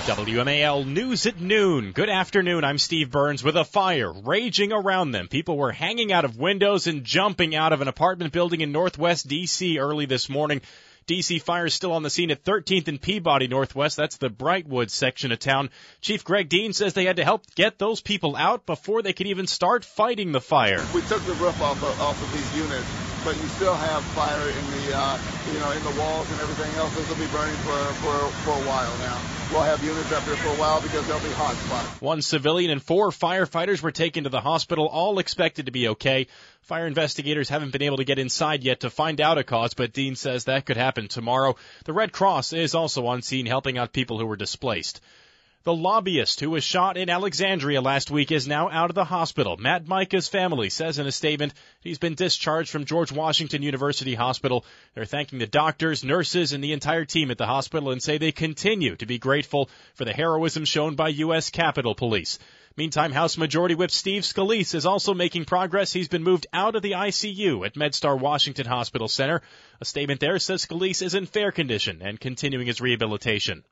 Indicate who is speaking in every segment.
Speaker 1: WMAL News at noon. Good afternoon. I'm Steve Burns with a fire raging around them. People were hanging out of windows and jumping out of an apartment building in northwest D.C. early this morning. D.C. fire is still on the scene at 13th and Peabody Northwest. That's the Brightwood section of town. Chief Greg Dean says they had to help get those people out before they could even start fighting the fire.
Speaker 2: We took the roof off of these units, but you still have fire in the walls and everything else. This will be burning for a while now. We'll have units up here for a while because they'll be hot spots.
Speaker 1: 1 civilian and 4 firefighters were taken to the hospital, all expected to be okay. Fire investigators haven't been able to get inside yet to find out a cause, but Dean says that could happen tomorrow. The Red Cross is also on scene helping out people who were displaced. The lobbyist who was shot in Alexandria last week is now out of the hospital. Matt Micah's family says in a statement he's been discharged from George Washington University Hospital. They're thanking the doctors, nurses, and the entire team at the hospital and say they continue to be grateful for the heroism shown by U.S. Capitol Police. Meantime, House Majority Whip Steve Scalise is also making progress. He's been moved out of the ICU at MedStar Washington Hospital Center. A statement there says Scalise is in fair condition and continuing his rehabilitation.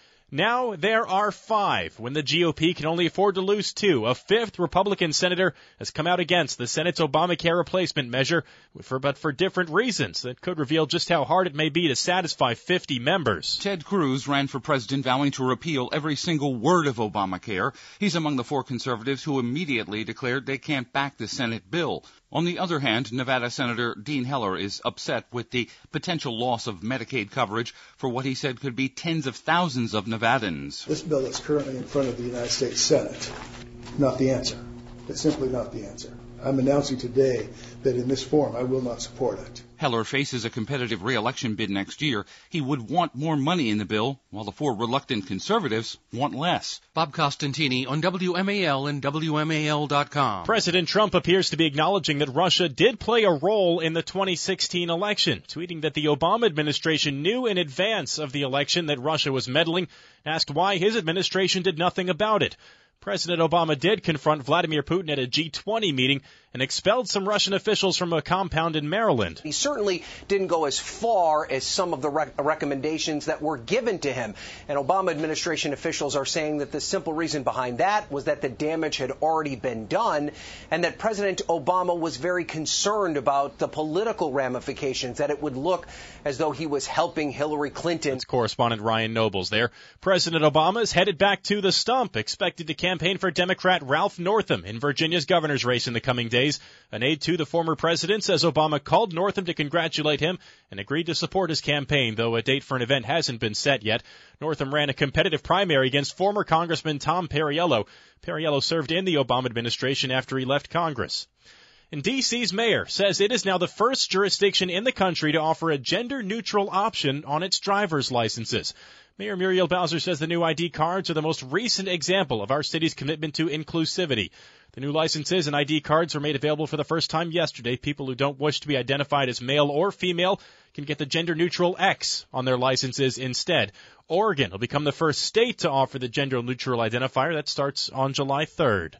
Speaker 1: Now there are 5 when the GOP can only afford to lose 2. A 5th Republican senator has come out against the Senate's Obamacare replacement measure, but for different reasons that could reveal just how hard it may be to satisfy 50 members.
Speaker 3: Ted Cruz ran for president vowing to repeal every single word of Obamacare. He's among the 4 conservatives who immediately declared they can't back the Senate bill. On the other hand, Nevada Senator Dean Heller is upset with the potential loss of Medicaid coverage for what he said could be tens of thousands of Nevadans.
Speaker 4: This bill is currently in front of the United States Senate. Not the answer. It's simply not the answer. I'm announcing today that in this form I will not support it.
Speaker 3: Heller faces a competitive re-election bid next year. He would want more money in the bill, while the 4 reluctant conservatives want less.
Speaker 5: Bob Costantini on WMAL and WMAL.com.
Speaker 1: President Trump appears to be acknowledging that Russia did play a role in the 2016 election, tweeting that the Obama administration knew in advance of the election that Russia was meddling, asked why his administration did nothing about it. President Obama did confront Vladimir Putin at a G20 meeting and expelled some Russian officials from a compound in Maryland.
Speaker 6: He certainly didn't go as far as some of the recommendations that were given to him. And Obama administration officials are saying that the simple reason behind that was that the damage had already been done and that President Obama was very concerned about the political ramifications, that it would look as though he was helping Hillary Clinton.
Speaker 1: That's correspondent Ryan Nobles there. President Obama is headed back to the stump, expected to campaign for Democrat Ralph Northam in Virginia's governor's race in the coming days. An aide to the former president says Obama called Northam to congratulate him and agreed to support his campaign, though a date for an event hasn't been set yet. Northam ran a competitive primary against former Congressman Tom Perriello. Perriello served in the Obama administration after he left Congress. And D.C.'s mayor says it is now the first jurisdiction in the country to offer a gender-neutral option on its driver's licenses. Mayor Muriel Bowser says the new ID cards are the most recent example of our city's commitment to inclusivity. The new licenses and ID cards were made available for the first time yesterday. People who don't wish to be identified as male or female can get the gender-neutral X on their licenses instead. Oregon will become the first state to offer the gender-neutral identifier. That starts on July 3rd.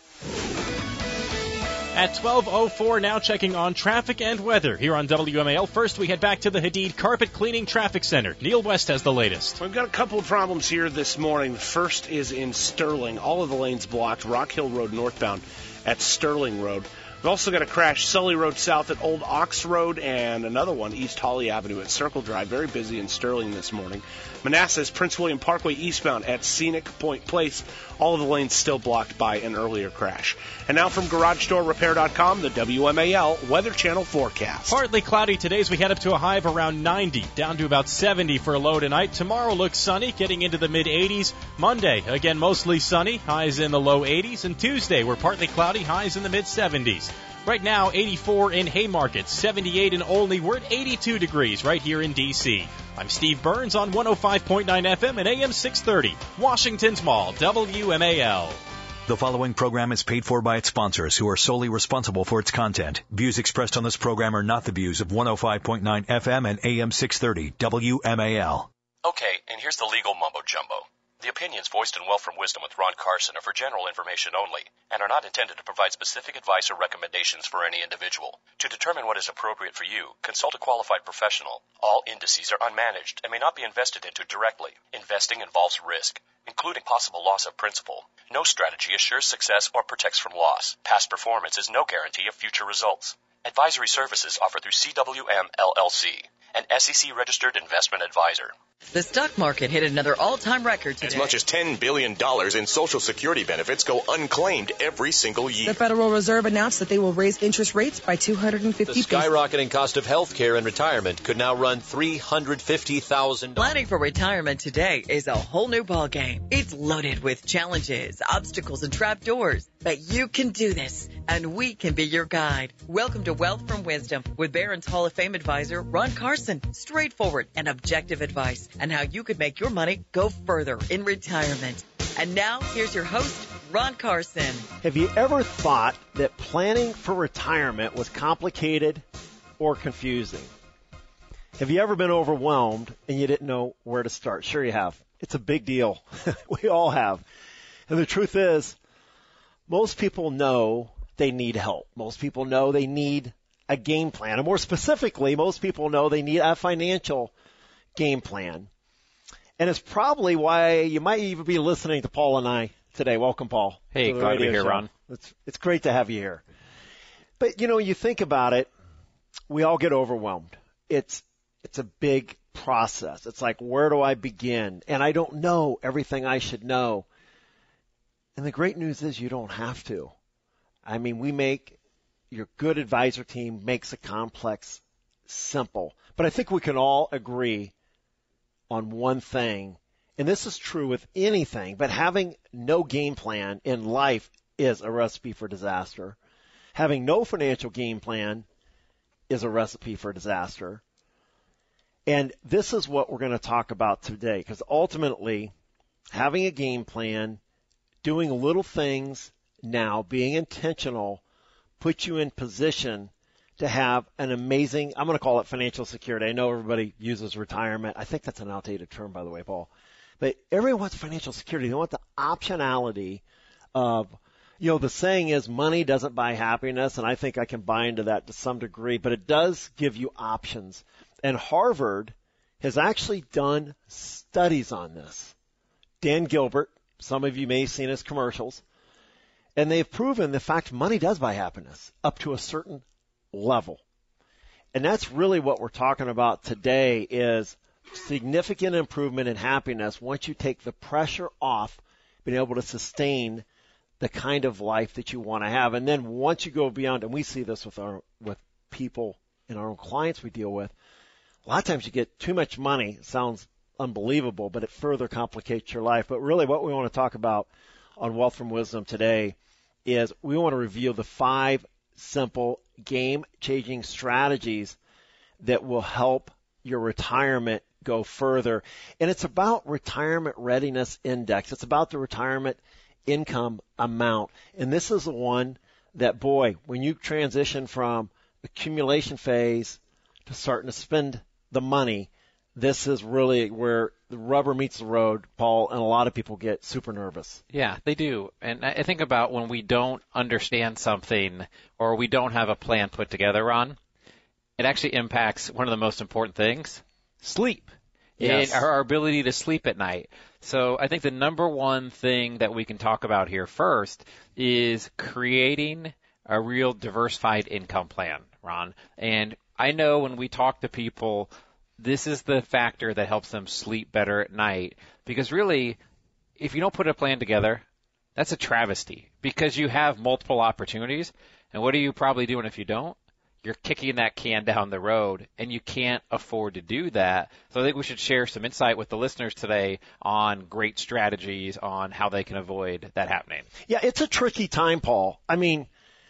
Speaker 1: At 12:04 now, checking on traffic and weather here on WMAL. First, we head back to the Hadid Carpet Cleaning Traffic Center. Neil West has the latest.
Speaker 7: We've got a couple of problems here this morning. The first is in Sterling. All of the lanes blocked. Rock Hill Road northbound at Sterling Road. We've also got a crash, Sully Road south at Old Ox Road, and another one, East Holly Avenue at Circle Drive. Very busy in Sterling this morning. Manassas, Prince William Parkway eastbound at Scenic Point Place. All of the lanes still blocked by an earlier crash. And now from GarageDoorRepair.com, the WMAL Weather Channel forecast.
Speaker 1: Partly cloudy today as we head up to a high of around 90, down to about 70 for a low tonight. Tomorrow looks sunny, getting into the mid-80s. Monday, again, mostly sunny, highs in the low 80s. And Tuesday, we're partly cloudy, highs in the mid-70s. Right now, 84 in Haymarket, 78 in Olney. We're at 82 degrees right here in D.C. I'm Steve Burns on 105.9 FM and AM 630, Washington's Mall, WMAL.
Speaker 8: The following program is paid for by its sponsors, who are solely responsible for its content. Views expressed on this program are not the views of 105.9 FM and AM 630, WMAL.
Speaker 9: Okay, and here's the legal mumbo-jumbo. The opinions voiced in Wealth from Wisdom with Ron Carson are for general information only and are not intended to provide specific advice or recommendations for any individual. To determine what is appropriate for you, consult a qualified professional. All indices are unmanaged and may not be invested into directly. Investing involves risk. including possible loss of principal. No strategy assures success or protects from loss. Past performance is no guarantee of future results. Advisory services offered through CWM LLC, an SEC-registered investment advisor.
Speaker 10: The stock market hit another all-time record today.
Speaker 11: As much as $10 billion in Social Security benefits go unclaimed every single year.
Speaker 12: The Federal Reserve announced that they will raise interest rates by 250
Speaker 13: The skyrocketing cost of health care and retirement could now run $350,000.
Speaker 10: Planning for retirement today is a whole new ballgame. It's loaded with challenges, obstacles, and trapdoors. But you can do this, and we can be your guide. Welcome to Wealth from Wisdom with Barron's Hall of Fame advisor Ron Carson. Straightforward and objective advice on how you could make your money go further in retirement. And now, here's your host, Ron Carson.
Speaker 14: Have you ever thought that planning for retirement was complicated or confusing? Have you ever been overwhelmed and you didn't know where to start? Sure you have. It's a big deal. We all have. And the truth is, most people know they need help. Most people know they need a game plan. And more specifically, most people know they need a financial game plan. And it's probably why you might even be listening to Paul and I today. Welcome, Paul.
Speaker 15: Hey, glad to be here, Ron.
Speaker 14: It's great to have you here. But, you know, you think about it, we all get overwhelmed. It's a big process. It's like, where do I begin? And I don't know everything I should know. And the great news is you don't have to. I mean, your good advisor team makes the complex simple. But I think we can all agree on one thing, and this is true with anything, but having no game plan in life is a recipe for disaster. Having no financial game plan is a recipe for disaster. And this is what we're going to talk about today, because ultimately, having a game plan, doing little things now, being intentional, puts you in position to have an amazing, I'm going to call it financial security. I know everybody uses retirement. I think that's an outdated term, by the way, Paul. But everyone wants financial security. They want the optionality of, you know, the saying is money doesn't buy happiness, and I think I can buy into that to some degree, but it does give you options. And Harvard has actually done studies on this. Dan Gilbert, some of you may have seen his commercials, and they've proven the fact money does buy happiness up to a certain level. And that's really what we're talking about today is significant improvement in happiness once you take the pressure off being able to sustain the kind of life that you want to have. And then once you go beyond, and we see this with people and our own clients we deal with, a lot of times you get too much money. It sounds unbelievable, but it further complicates your life. But really what we want to talk about on Wealth from Wisdom today is we want to reveal the 5 simple game-changing strategies that will help your retirement go further. And it's about retirement readiness index. It's about the retirement income amount. And this is the one that, boy, when you transition from accumulation phase to starting to spend the money, this is really where the rubber meets the road, Paul, and a lot of people get super nervous.
Speaker 15: Yeah, they do. And I think about when we don't understand something or we don't have a plan put together, Ron, it actually impacts one of the most important things, sleep.
Speaker 14: Yes.
Speaker 15: And our ability to sleep at night. So I think the number one thing that we can talk about here first is creating a real diversified income plan, Ron. And I know when we talk to people, this is the factor that helps them sleep better at night. Because really, if you don't put a plan together, that's a travesty. Because you have multiple opportunities. And what are you probably doing if you don't? You're kicking that can down the road, and you can't afford to do that. So I think we should share some insight with the listeners today on great strategies on how they can avoid that happening.
Speaker 14: Yeah, it's a tricky time, Paul. I mean,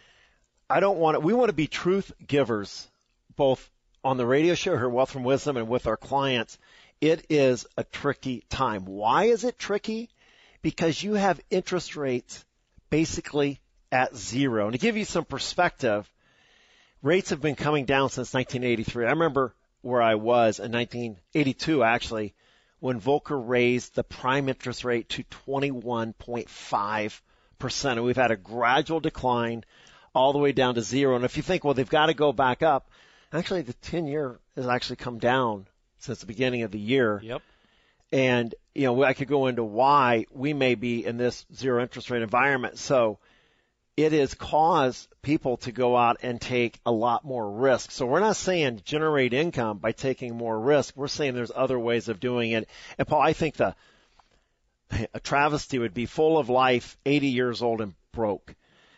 Speaker 14: we want to be truth givers, both on the radio show here, Wealth from Wisdom, and with our clients. It is a tricky time. Why is it tricky? Because you have interest rates basically at zero. And to give you some perspective, rates have been coming down since 1983. I remember where I was in 1982, actually, when Volcker raised the prime interest rate to 21.5%. And we've had a gradual decline all the way down to zero. And if you think, well, they've got to go back up, actually the 10-year has actually come down since the beginning of the year.
Speaker 15: Yep.
Speaker 14: And I could go into why we may be in this zero interest rate environment. So it has caused people to go out and take a lot more risk. So we're not saying generate income by taking more risk. We're saying there's other ways of doing it. And Paul, I think a travesty would be full of life, 80 years old and broke.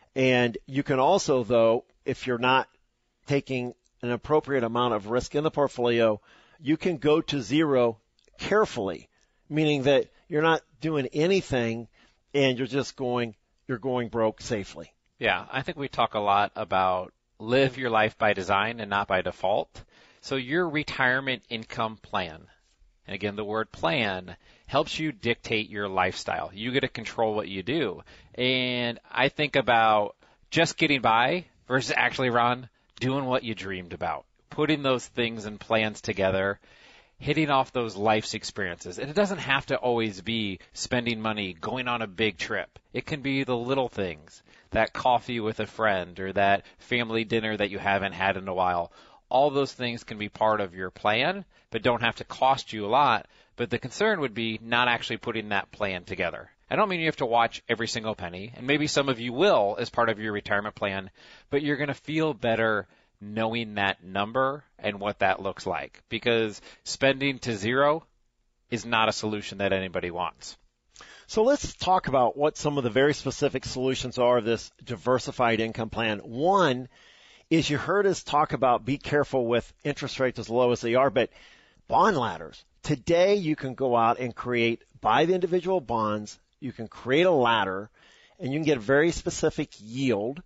Speaker 14: And you can also, though, if you're not taking an appropriate amount of risk in the portfolio, you can go to zero carefully, meaning that you're not doing anything and you're going broke safely.
Speaker 15: Yeah, I think we talk a lot about live your life by design and not by default. So your retirement income plan, and again, the word plan, helps you dictate your lifestyle. You get to control what you do. And I think about just getting by versus actually, Ron, doing what you dreamed about, putting those things and plans together, hitting off those life's experiences. And it doesn't have to always be spending money, going on a big trip. It can be the little things, that coffee with a friend or that family dinner that you haven't had in a while. All those things can be part of your plan, but don't have to cost you a lot. But the concern would be not actually putting that plan together. I don't mean you have to watch every single penny, and maybe some of you will as part of your retirement plan, but you're going to feel better knowing that number and what that looks like, because spending to zero is not a solution that anybody wants.
Speaker 14: So let's talk about what some of the very specific solutions are of this diversified income plan. One is you heard us talk about be careful with interest rates as low as they are, but bond ladders. Today you can go out and buy the individual bonds, you can create a ladder, and you can get a very specific yield,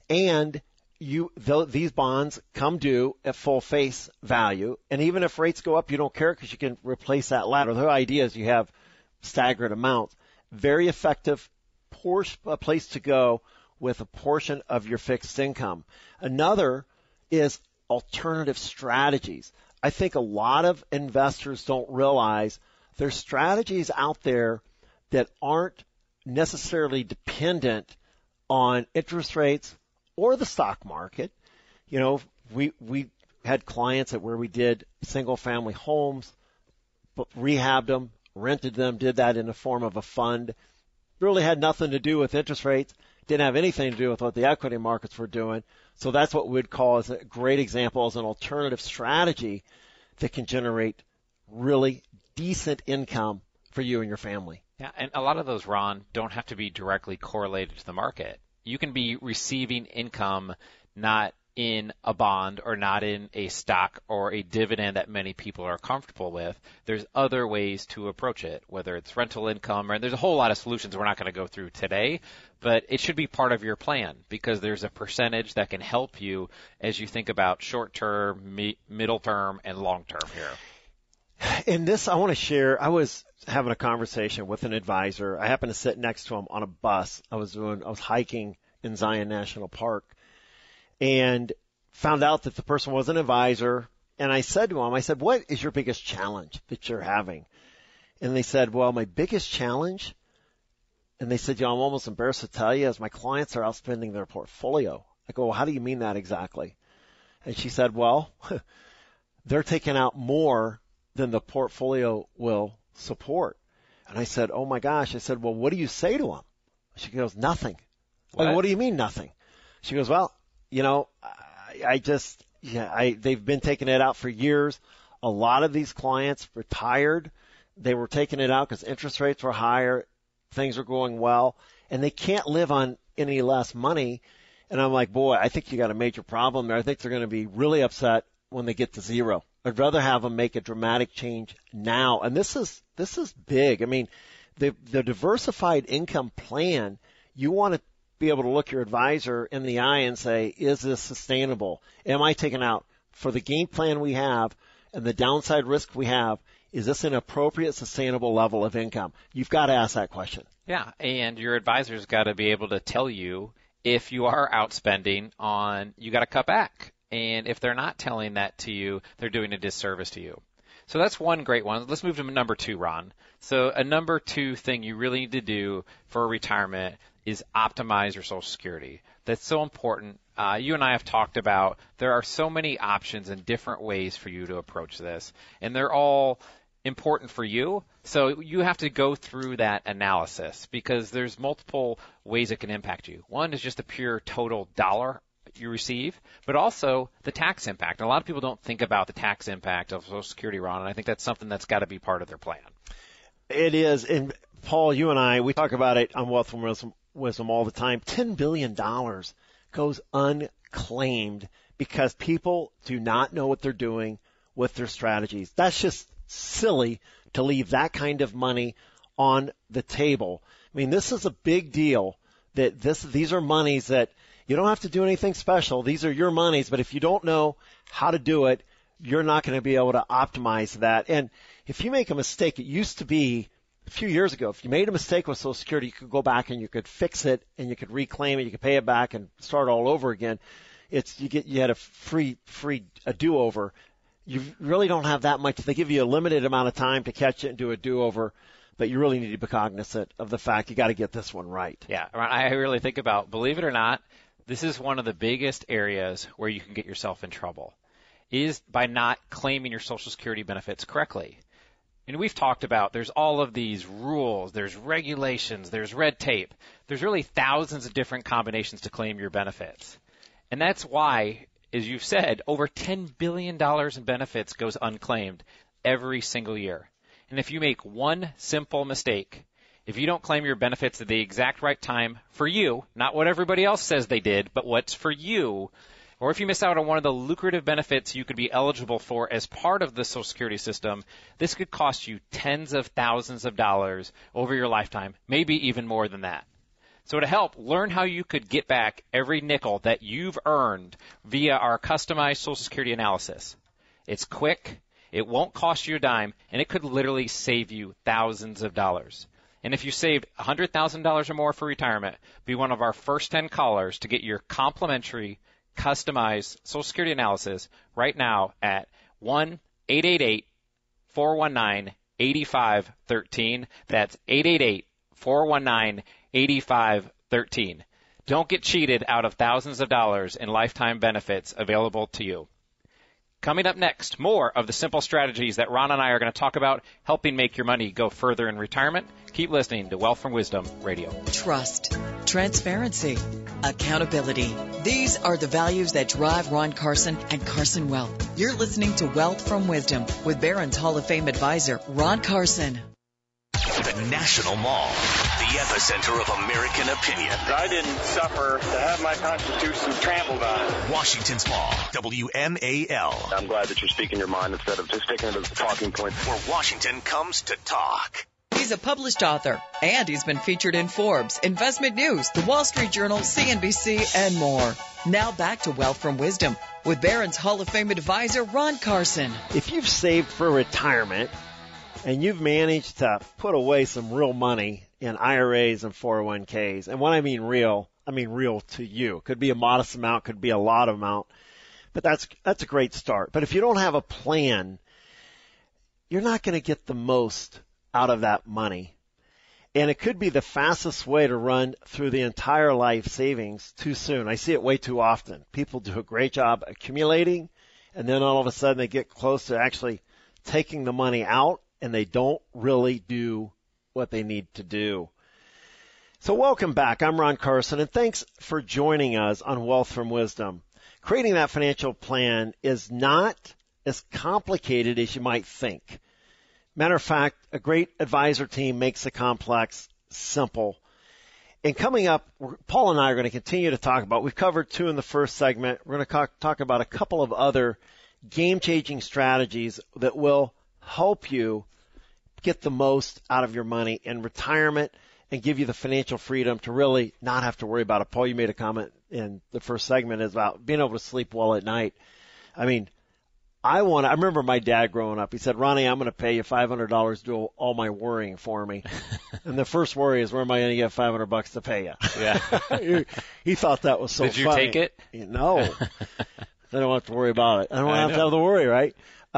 Speaker 14: and these bonds come due at full face value, and even if rates go up, you don't care because you can replace that ladder. The whole idea is you have staggered amounts. Very effective place to go with a portion of your fixed income. Another is alternative strategies. I think a lot of investors don't realize there's strategies out there that aren't necessarily dependent on interest rates or the stock market. We had clients where we did single family homes, but rehabbed them, rented them, did that in the form of a fund. Really had nothing to do with interest rates, didn't have anything to do with what the equity markets were doing. So that's what we'd call as a great example as an alternative strategy that can generate really decent income for you and your family.
Speaker 15: Yeah, and a lot of those, Ron, don't have to be directly correlated to the market. You can be receiving income not in a bond or not in a stock or a dividend that many people are comfortable with. There's other ways to approach it, whether it's rental income, or there's a whole lot of solutions we're not going to go through today, but it should be part of your plan because there's a percentage that can help you as you think about short term, middle term, and long term here.
Speaker 14: In this, I want to share, I was having a conversation with an advisor. I happened to sit next to him on a bus. I was hiking in Zion National Park and found out that the person was an advisor. And I said to him, what is your biggest challenge that you're having? And they said, well, my biggest challenge, and they said, I'm almost embarrassed to tell you, is my clients are outspending their portfolio. I go, well, how do you mean that exactly? And she said, well, they're taking out more than the portfolio will support. And I said, oh my gosh. I said, well, what do you say to them? She goes, nothing. What do you mean nothing? She goes, well, they've been taking it out for years. A lot of these clients retired. They were taking it out because interest rates were higher. Things were going well, and they can't live on any less money. And I'm like, boy, I think you got a major problem there. I think they're going to be really upset when they get to zero. I'd rather have them make a dramatic change now. And this is big. I mean, the diversified income plan, you want to be able to look your advisor in the eye and say, is this sustainable? Am I taking out for the game plan we have and the downside risk we have? Is this an appropriate, sustainable level of income? You've got to ask that question.
Speaker 15: Yeah, and your advisor's got to be able to tell you if you are outspending on, you got to cut back. And if they're not telling that to you, they're doing a disservice to you. So that's one great one. Let's move to number 2, Ron. So a number 2 thing you really need to do for retirement is optimize your Social Security. That's so important. You and I have talked about there are so many options and different ways for you to approach this, and they're all important for you. So you have to go through that analysis because there's multiple ways it can impact you. One is just the pure total dollar you receive, but also the tax impact. And a lot of people don't think about the tax impact of Social Security, Ron, and I think that's something that's got to be part of their plan.
Speaker 14: It is. And Paul, you and I, we talk about it on Wealth from Wisdom all the time. $10 billion goes unclaimed because people do not know what they're doing with their strategies. That's just silly to leave that kind of money on the table. I mean, this is a big deal that these are monies that you don't have to do anything special. These are your monies, but if you don't know how to do it, you're not going to be able to optimize that. And if you make a mistake, it used to be a few years ago, if you made a mistake with Social Security, you could go back and you could fix it and you could reclaim it, you could pay it back and start all over again. You had a free do-over. You really don't have that much. They give you a limited amount of time to catch it and do a do-over, but you really need to be cognizant of the fact you got to get this one right.
Speaker 15: Yeah, I really think about, believe it or not, this is one of the biggest areas where you can get yourself in trouble, is by not claiming your Social Security benefits correctly. And we've talked about there's all of these rules, there's regulations, there's red tape. There's really thousands of different combinations to claim your benefits. And that's why, as you've said, over $10 billion in benefits goes unclaimed every single year. And if you make one simple mistake, if you don't claim your benefits at the exact right time for you, not what everybody else says they did, but what's for you, or if you miss out on one of the lucrative benefits you could be eligible for as part of the Social Security system, this could cost you tens of thousands of dollars over your lifetime, maybe even more than that. So to help, learn how you could get back every nickel that you've earned via our customized Social Security analysis. It's quick, it won't cost you a dime, and it could literally save you thousands of dollars. And if you saved $100,000 or more for retirement, be one of our first 10 callers to get your complimentary customized Social Security analysis right now at 1-888-419-8513. That's 888-419-8513. Don't get cheated out of thousands of dollars in lifetime benefits available to you. Coming up next, more of the simple strategies that Ron and I are going to talk about helping make your money go further in retirement. Keep listening to Wealth from Wisdom Radio.
Speaker 10: Trust, transparency, accountability. These are the values that drive Ron Carson and Carson Wealth. You're listening to Wealth from Wisdom with Barron's Hall of Fame advisor, Ron Carson.
Speaker 16: The National Mall, the epicenter of American opinion.
Speaker 17: I didn't suffer to have my Constitution trampled on.
Speaker 16: Washington's Mall, WMAL.
Speaker 17: I'm glad that you're speaking your mind instead of just sticking to the talking points.
Speaker 16: Where Washington comes to talk.
Speaker 10: He's a published author, and he's been featured in Forbes, Investment News, The Wall Street Journal, CNBC, and more. Now back to Wealth from Wisdom with Barron's Hall of Fame advisor, Ron Carson.
Speaker 14: If you've saved for retirement and you've managed to put away some real money in IRAs and 401ks, and when I mean real to you. Could be a modest amount, could be a lot of amount, but that's a great start. But if you don't have a plan, you're not going to get the most out of that money. And it could be the fastest way to run through the entire life savings too soon. I see it way too often. People do a great job accumulating, and then all of a sudden they get close to actually taking the money out, and they don't really do what they need to do. So welcome back. I'm Ron Carson, and thanks for joining us on Wealth from Wisdom. Creating that financial plan is not as complicated as you might think. Matter of fact, a great advisor team makes the complex simple. And coming up, Paul and I are going to continue to talk about, we've covered 2 in the first segment. We're going to talk about a couple of other game-changing strategies that will help you get the most out of your money in retirement and give you the financial freedom to really not have to worry about it. Paul, you made a comment in the first segment about being able to sleep well at night. I mean, I remember my dad growing up. He said, Ronnie, I'm going to pay you $500 to do all my worrying for me. And the first worry is, where am I going to get $500 to pay you?
Speaker 15: Yeah.
Speaker 14: he thought that was so funny.
Speaker 15: Did you take it?
Speaker 14: No. I don't have to worry about it. I don't have to have the worry, right?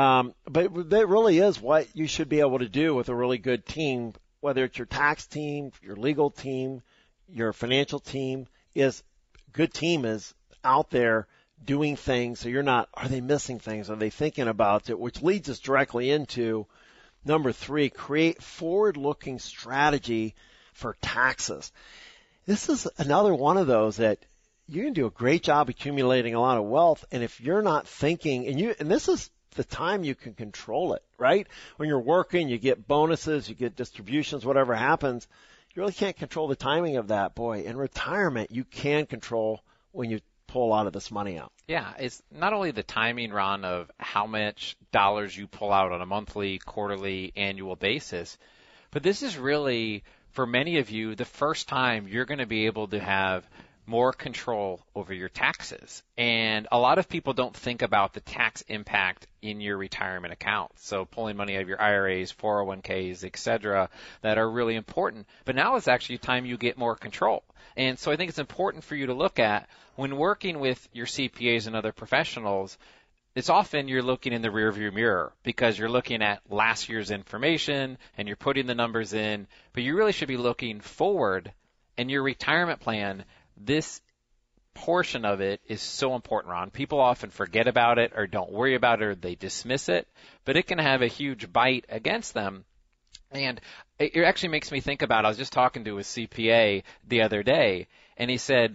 Speaker 14: But that really is what you should be able to do with a really good team, whether it's your tax team, your legal team, your financial team. Good team is out there doing things, so you're not, are they missing things? Are they thinking about it? Which leads us directly into Number 3, create forward-looking strategy for taxes. This is another one of those that you can do a great job accumulating a lot of wealth, and if you're not thinking, and this is the time you can control it, right? When you're working, you get bonuses, you get distributions, whatever happens. You really can't control the timing of that. Boy, in retirement, you can control when you pull a lot of this money out.
Speaker 15: Yeah, it's not only the timing, Ron, of how much dollars you pull out on a monthly, quarterly, annual basis, but this is really, for many of you, the first time you're going to be able to have more control over your taxes. And a lot of people don't think about the tax impact in your retirement account. So pulling money out of your IRAs, 401ks, et cetera, that are really important. But now is actually time you get more control. And so I think it's important for you to look at when working with your CPAs and other professionals, it's often you're looking in the rearview mirror because you're looking at last year's information and you're putting the numbers in, but you really should be looking forward. And your retirement plan, this portion of it is so important, Ron. People often forget about it or don't worry about it or they dismiss it, but it can have a huge bite against them. And it actually makes me think about, I was just talking to a CPA the other day, and he said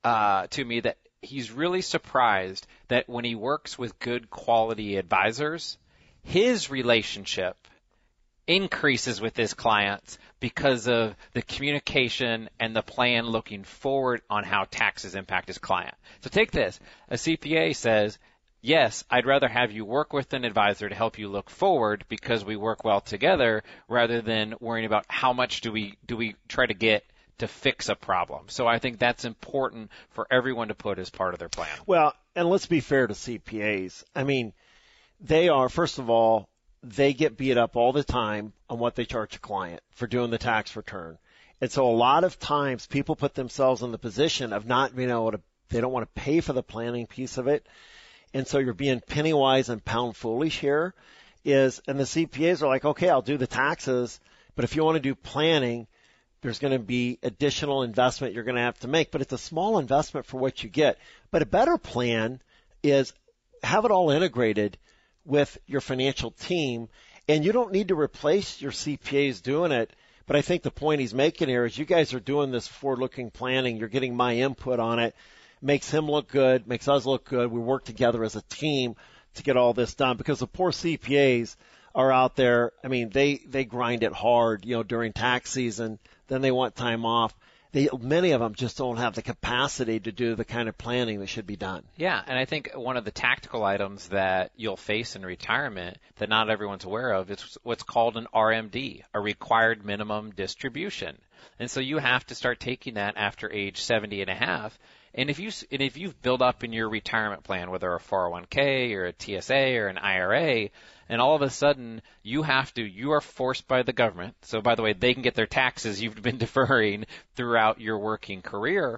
Speaker 15: to me that he's really surprised that when he works with good quality advisors, his relationship increases with his clients because of the communication and the plan looking forward on how taxes impact his client. So take this. A CPA says, yes, I'd rather have you work with an advisor to help you look forward because we work well together rather than worrying about how much do we try to get to fix a problem. So I think that's important for everyone to put as part of their plan.
Speaker 14: Well, and let's be fair to CPAs. I mean, they are, first of all, they get beat up all the time on what they charge a client for doing the tax return. And so a lot of times people put themselves in the position of not being able to, they don't want to pay for the planning piece of it. And so you're being penny wise and pound foolish here and the CPAs are like, okay, I'll do the taxes, but if you want to do planning, there's going to be additional investment you're going to have to make, but it's a small investment for what you get. But a better plan is have it all integrated with your financial team, and you don't need to replace your CPAs doing it. But I think the point he's making here is you guys are doing this forward-looking planning. You're getting my input on it. Makes him look good, makes us look good. We work together as a team to get all this done because the poor CPAs are out there. I mean, they grind it hard, during tax season. Then they want time off. Many of them just don't have the capacity to do the kind of planning that should be done.
Speaker 15: Yeah, and I think one of the tactical items that you'll face in retirement that not everyone's aware of is what's called an RMD, a required minimum distribution. And so you have to start taking that after age 70 and a half. And if you've built up in your retirement plan, whether a 401k or a TSA or an IRA, and all of a sudden you are forced by the government. So by the way, they can get their taxes you've been deferring throughout your working career,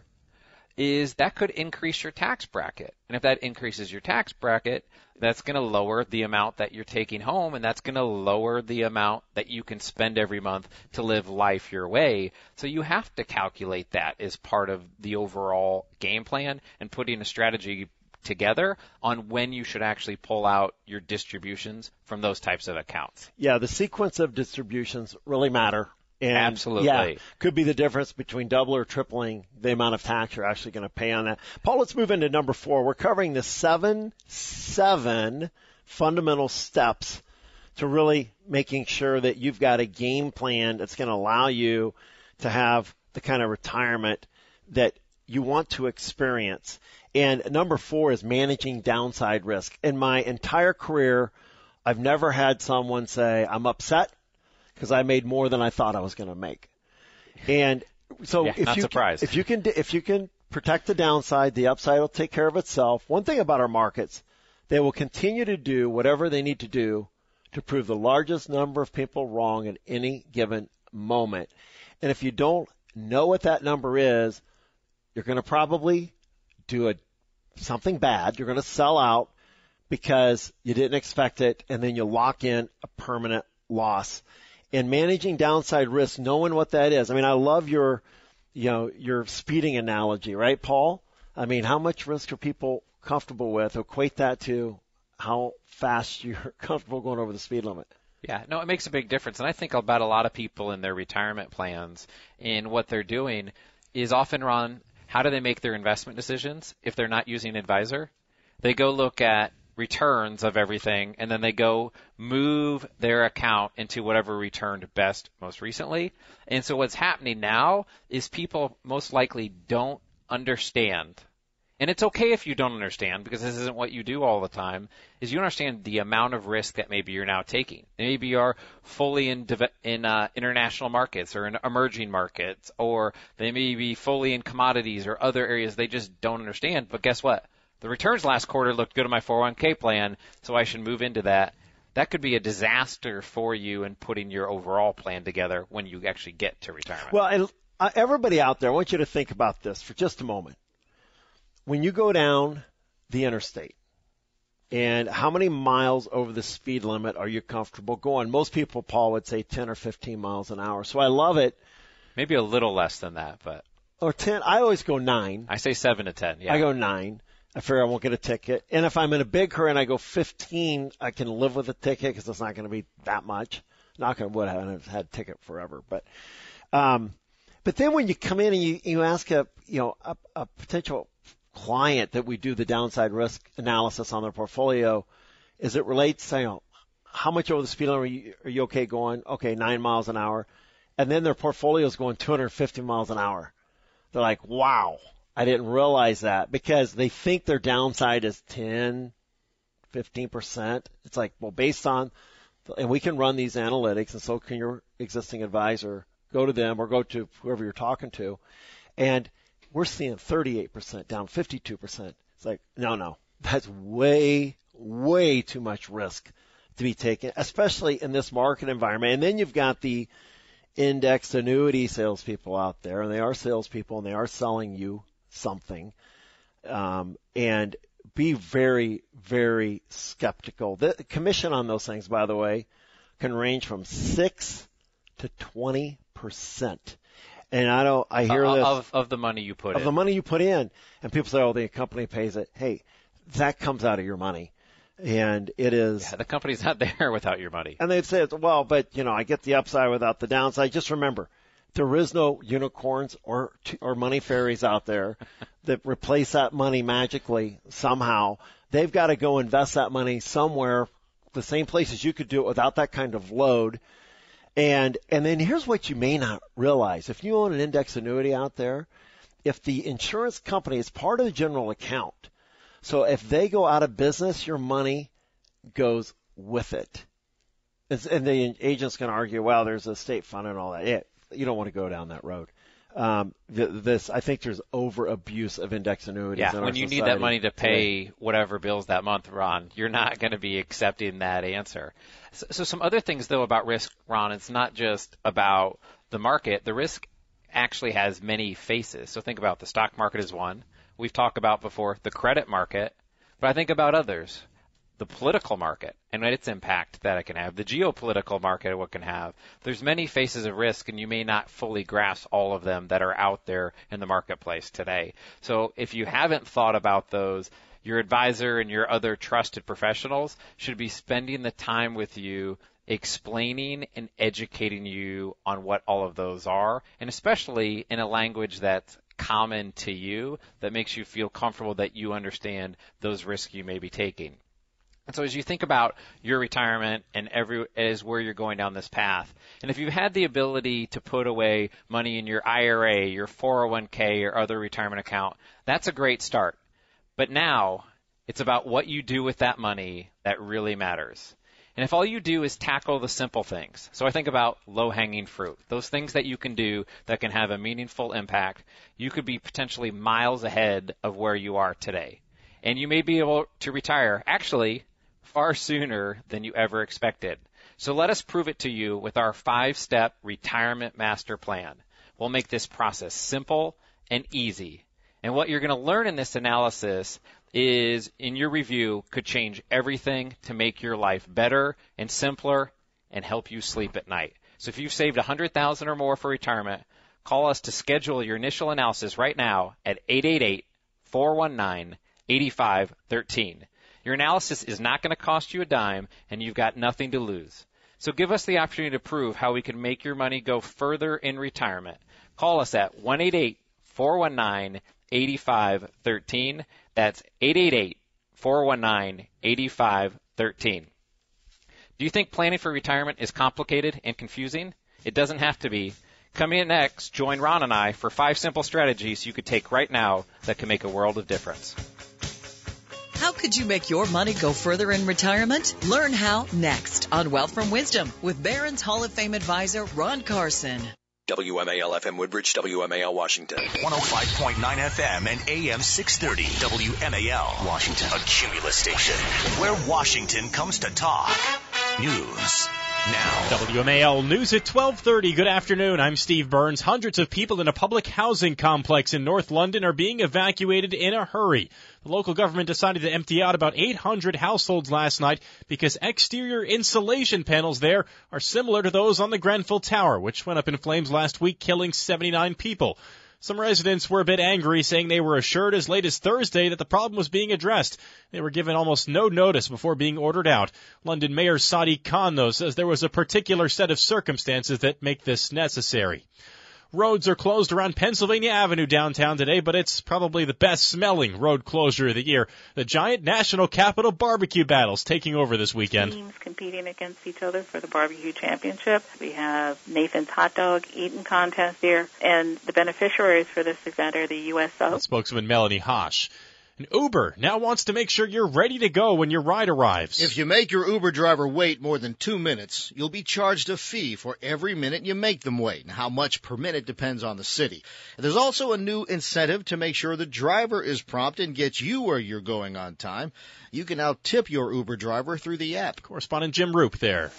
Speaker 15: is that could increase your tax bracket. And if that increases your tax bracket, that's going to lower the amount that you're taking home, and that's going to lower the amount that you can spend every month to live life your way. So you have to calculate that as part of the overall game plan and putting a strategy together on when you should actually pull out your distributions from those types of accounts.
Speaker 14: Yeah, the sequence of distributions really matter. And
Speaker 15: absolutely.
Speaker 14: Yeah, could be the difference between double or tripling the amount of tax you're actually going to pay on that. Paul, let's move into number 4. We're covering the seven fundamental steps to really making sure that you've got a game plan that's going to allow you to have the kind of retirement that you want to experience. And number 4 is managing downside risk. In my entire career, I've never had someone say, I'm upset because I made more than I thought I was going to make. And so if you can protect the downside, the upside will take care of itself. One thing about our markets, they will continue to do whatever they need to do to prove the largest number of people wrong at any given moment. And if you don't know what that number is, you're going to probably do something bad. You're going to sell out because you didn't expect it, and then you lock in a permanent loss. And managing downside risk, knowing what that is. I mean, I love your speeding analogy, right, Paul? I mean, how much risk are people comfortable with? Equate that to how fast you're comfortable going over the speed limit.
Speaker 15: Yeah, no, it makes a big difference. And I think about a lot of people in their retirement plans, and what they're doing is often, Ron, how do they make their investment decisions if they're not using an advisor? They go look at returns of everything, and then they go move their account into whatever returned best most recently. And so what's happening now is people most likely don't understand. And it's okay if you don't understand, because this isn't what you do all the time, is you understand the amount of risk that maybe you're now taking. Maybe you're fully in international markets or in emerging markets, or they may be fully in commodities or other areas they just don't understand. But guess what? The returns last quarter looked good on my 401k plan, so I should move into that. That could be a disaster for you in putting your overall plan together when you actually get to retirement.
Speaker 14: Well, and everybody out there, I want you to think about this for just a moment. When you go down the interstate, and how many miles over the speed limit are you comfortable going? Most people, Paul, would say 10 or 15 miles an hour. So I love it.
Speaker 15: Maybe a little less than that, but.
Speaker 14: Or 10. I always go 9.
Speaker 15: I say 7 to 10, yeah.
Speaker 14: I go 9. I figure I won't get a ticket. And if I'm in a big hurry and I go 15, I can live with a ticket because it's not going to be that much. Knock on wood, I haven't had a ticket forever. But then when you come in and you ask a potential client that we do the downside risk analysis on their portfolio, as it relates to, how much over the speed limit are you okay going? Okay, 9 miles an hour. And then their portfolio is going 250 miles an hour. They're like, wow, I didn't realize that, because they think their downside is 10, 15%. It's like, well, based on, and we can run these analytics, and so can your existing advisor. Go to them or go to whoever you're talking to, and we're seeing 38% down, 52%. It's like, no, that's way, way too much risk to be taken, especially in this market environment. And then you've got the indexed annuity salespeople out there, and they are salespeople, and they are selling you something. And be very, very skeptical. The commission on those things, by the way, can range from 6 to 20%. And I hear this
Speaker 15: of the money you put in.
Speaker 14: Of the money you put in, and people say, "Oh, the company pays it." Hey, that comes out of your money, and it is.
Speaker 15: Yeah, the company's not there without your money.
Speaker 14: And they'd say, "Well, but I get the upside without the downside." Just remember, there is no unicorns or money fairies out there that replace that money magically somehow. They've got to go invest that money somewhere, the same places you could do it without that kind of load. And then here's what you may not realize. If you own an index annuity out there, if the insurance company is part of the general account, so if they go out of business, your money goes with it. And the agent's going to argue, well, there's a state fund and all that. Yeah, you don't want to go down that road. I think there's over abuse of index annuities.
Speaker 15: Yeah,
Speaker 14: in
Speaker 15: when you need that money to pay whatever bills that month, Ron, you're not going to be accepting that answer. So some other things, though, about risk, Ron, it's not just about the market. The risk actually has many faces. So think about the stock market is one. We've talked about before the credit market, but I think about others. The political market and its impact that it can have, the geopolitical market and what it can have. There's many faces of risk, and you may not fully grasp all of them that are out there in the marketplace today. So if you haven't thought about those, your advisor and your other trusted professionals should be spending the time with you explaining and educating you on what all of those are, and especially in a language that's common to you that makes you feel comfortable that you understand those risks you may be taking. And so as you think about your retirement and as where you're going down this path, and if you've had the ability to put away money in your IRA, your 401k, or other retirement account, that's a great start. But now it's about what you do with that money that really matters. And if all you do is tackle the simple things, so I think about low-hanging fruit, those things that you can do that can have a meaningful impact, you could be potentially miles ahead of where you are today. And you may be able to retire, actually, far sooner than you ever expected. So let us prove it to you with our 5-step retirement master plan. We'll make this process simple and easy. And what you're going to learn in this analysis is, in your review, could change everything to make your life better and simpler and help you sleep at night. So if you've saved $100,000 or more for retirement, call us to schedule your initial analysis right now at 888-419-8513. Your analysis is not going to cost you a dime, and you've got nothing to lose. So give us the opportunity to prove how we can make your money go further in retirement. Call us at 1-888-419-8513. That's 888-419-8513. Do you think planning for retirement is complicated and confusing? It doesn't have to be. Coming in next, join Ron and I for 5 simple strategies you could take right now that can make a world of difference.
Speaker 10: How could you make your money go further in retirement? Learn how next on Wealth from Wisdom with Barron's Hall of Fame advisor Ron Carson.
Speaker 16: WMAL FM Woodbridge, WMAL Washington. 105.9 FM and AM 630. WMAL Washington. A Cumulus station where Washington comes to talk. News now.
Speaker 1: WMAL News at 12:30. Good afternoon. I'm Steve Burns. Hundreds of people in a public housing complex in North London are being evacuated in a hurry. The local government decided to empty out about 800 households last night because exterior insulation panels there are similar to those on the Grenfell Tower, which went up in flames last week, killing 79 people. Some residents were a bit angry, saying they were assured as late as Thursday that the problem was being addressed. They were given almost no notice before being ordered out. London Mayor Sadiq Khan, though, says there was a particular set of circumstances that make this necessary. Roads are closed around Pennsylvania Avenue downtown today, but it's probably the best-smelling road closure of the year. The giant National Capital Barbecue Battle's taking over this weekend.
Speaker 18: Teams competing against each other for the barbecue championship. We have Nathan's Hot Dog Eating Contest here, and the beneficiaries for this event are the USO.
Speaker 1: Spokeswoman Melanie Hosh. And Uber now wants to make sure you're ready to go when your ride arrives.
Speaker 19: If you make your Uber driver wait more than 2 minutes, you'll be charged a fee for every minute you make them wait. And how much per minute depends on the city. There's also a new incentive to make sure the driver is prompt and gets you where you're going on time. You can now tip your Uber driver through the app.
Speaker 1: Correspondent Jim Roop there.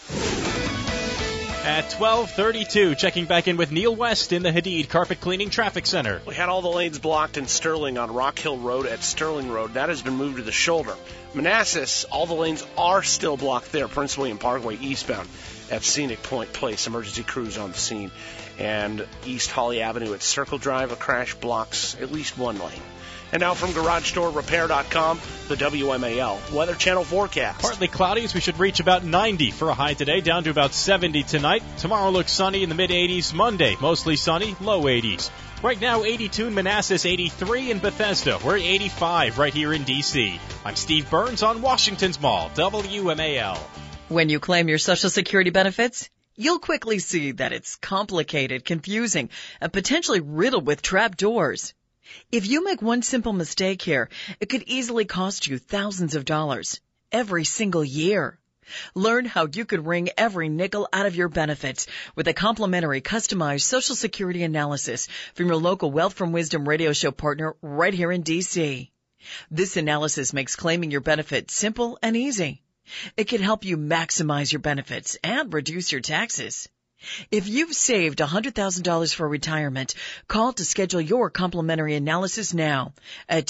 Speaker 1: At 12:32, checking back in with Neil West in the Hadid Carpet Cleaning Traffic Center.
Speaker 7: We had all the lanes blocked in Sterling on Rock Hill Road at Sterling Road. That has been moved to the shoulder. Manassas, all the lanes are still blocked there. Prince William Parkway eastbound at Scenic Point Place. Emergency crews on the scene. And East Holly Avenue at Circle Drive, a crash blocks at least one lane. And now from GarageDoorRepair.com, the WMAL Weather Channel forecast.
Speaker 1: Partly cloudy, as we should reach about 90 for a high today, down to about 70 tonight. Tomorrow looks sunny in the mid-80s. Monday, mostly sunny, low 80s. Right now, 82 in Manassas, 83 in Bethesda. We're 85 right here in D.C. I'm Steve Burns on Washington's Mall, WMAL.
Speaker 10: When you claim your Social Security benefits, you'll quickly see that it's complicated, confusing, and potentially riddled with trapdoors. If you make one simple mistake here, it could easily cost you thousands of dollars every single year. Learn how you could wring every nickel out of your benefits with a complimentary customized Social Security analysis from your local Wealth from Wisdom radio show partner right here in D.C. This analysis makes claiming your benefits simple and easy. It can help you maximize your benefits and reduce your taxes. If you've saved $100,000 for retirement, call to schedule your complimentary analysis now at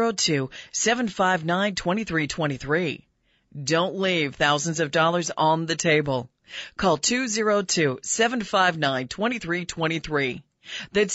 Speaker 10: 202-759-2323. Don't leave thousands of dollars on the table. Call 202-759-2323. That's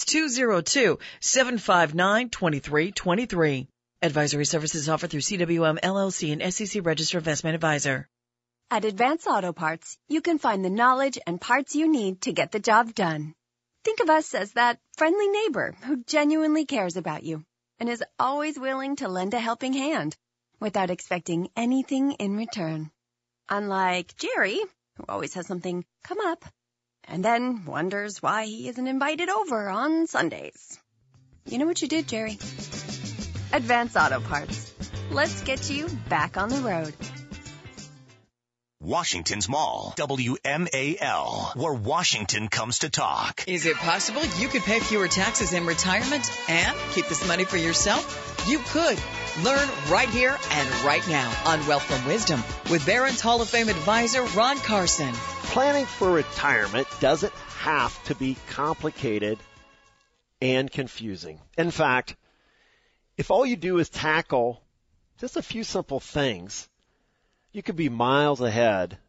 Speaker 10: 202-759-2323. Advisory services offered through CWM LLC and SEC Registered Investment Advisor.
Speaker 20: At Advance Auto Parts, you can find the knowledge and parts you need to get the job done. Think of us as that friendly neighbor who genuinely cares about you and is always willing to lend a helping hand without expecting anything in return. Unlike Jerry, who always has something come up and then wonders why he isn't invited over on Sundays. You know what you did, Jerry? Advance Auto Parts. Let's get you back on the road.
Speaker 16: Washington's Mall, WMAL, where Washington comes to talk.
Speaker 10: Is it possible you could pay fewer taxes in retirement and keep this money for yourself? You could. Learn right here and right now on Wealth from Wisdom with Barron's Hall of Fame advisor Ron Carson.
Speaker 14: Planning for retirement doesn't have to be complicated and confusing. In fact, if all you do is tackle just a few simple things, you could be miles ahead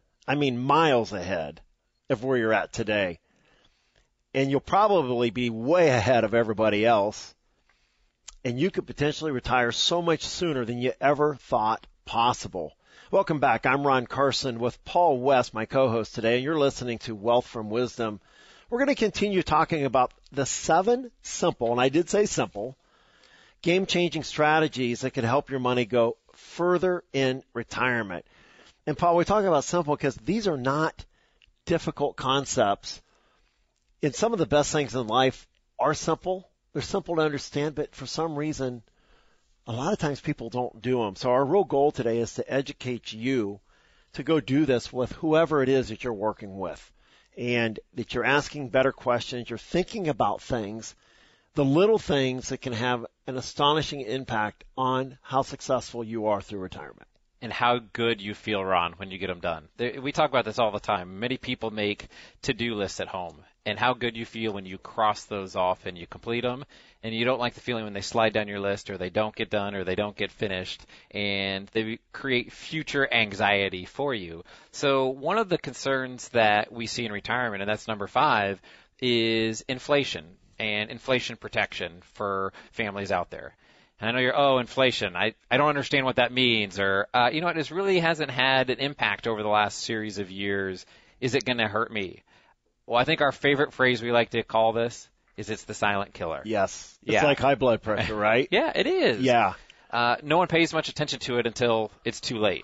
Speaker 14: of where you're at today. And you'll probably be way ahead of everybody else. And you could potentially retire so much sooner than you ever thought possible. Welcome back. I'm Ron Carson with Paul West, my co-host today, and you're listening to Wealth from Wisdom. We're going to continue talking about the 7 simple, and I did say simple, game-changing strategies that can help your money go further in retirement. And Paul, we're talking about simple because these are not difficult concepts. And some of the best things in life are simple. They're simple to understand, but for some reason, a lot of times people don't do them. So our real goal today is to educate you to go do this with whoever it is that you're working with, and that you're asking better questions, you're thinking about things, the little things that can have an astonishing impact on how successful you are through retirement.
Speaker 15: And how good you feel, Ron, when you get them done. We talk about this all the time. Many people make to-do lists at home, and how good you feel when you cross those off and you complete them, and you don't like the feeling when they slide down your list or they don't get done or they don't get finished, and they create future anxiety for you. So one of the concerns that we see in retirement, and that's number 5, is inflation and inflation protection for families out there. And I know inflation. I don't understand what that means. Or, it really hasn't had an impact over the last series of years. Is it going to hurt me? Well, I think our favorite phrase we like to call this is it's the silent killer.
Speaker 14: Yes. It's like high blood pressure, right?
Speaker 15: Yeah, it is.
Speaker 14: Yeah.
Speaker 15: No one pays much attention to it until it's too late.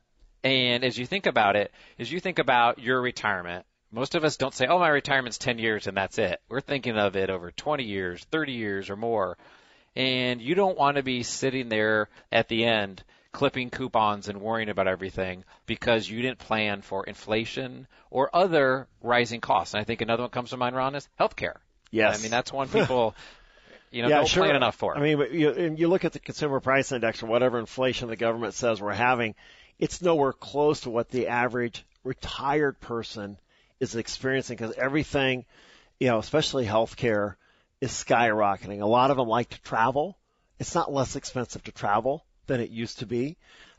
Speaker 15: And as you think about it, as you think about your retirement, most of us don't say, my retirement's 10 years and that's it. We're thinking of it over 20 years, 30 years or more. And you don't want to be sitting there at the end clipping coupons and worrying about everything because you didn't plan for inflation or other rising costs. And I think another one comes to mind, Ron, is healthcare.
Speaker 14: Yes.
Speaker 15: I mean, that's one people, don't plan enough for.
Speaker 14: I mean, you look at the consumer price index or whatever inflation the government says we're having, it's nowhere close to what the average retired person is experiencing because everything, especially healthcare, is skyrocketing. A lot of them like to travel. It's not less expensive to travel than it used to be.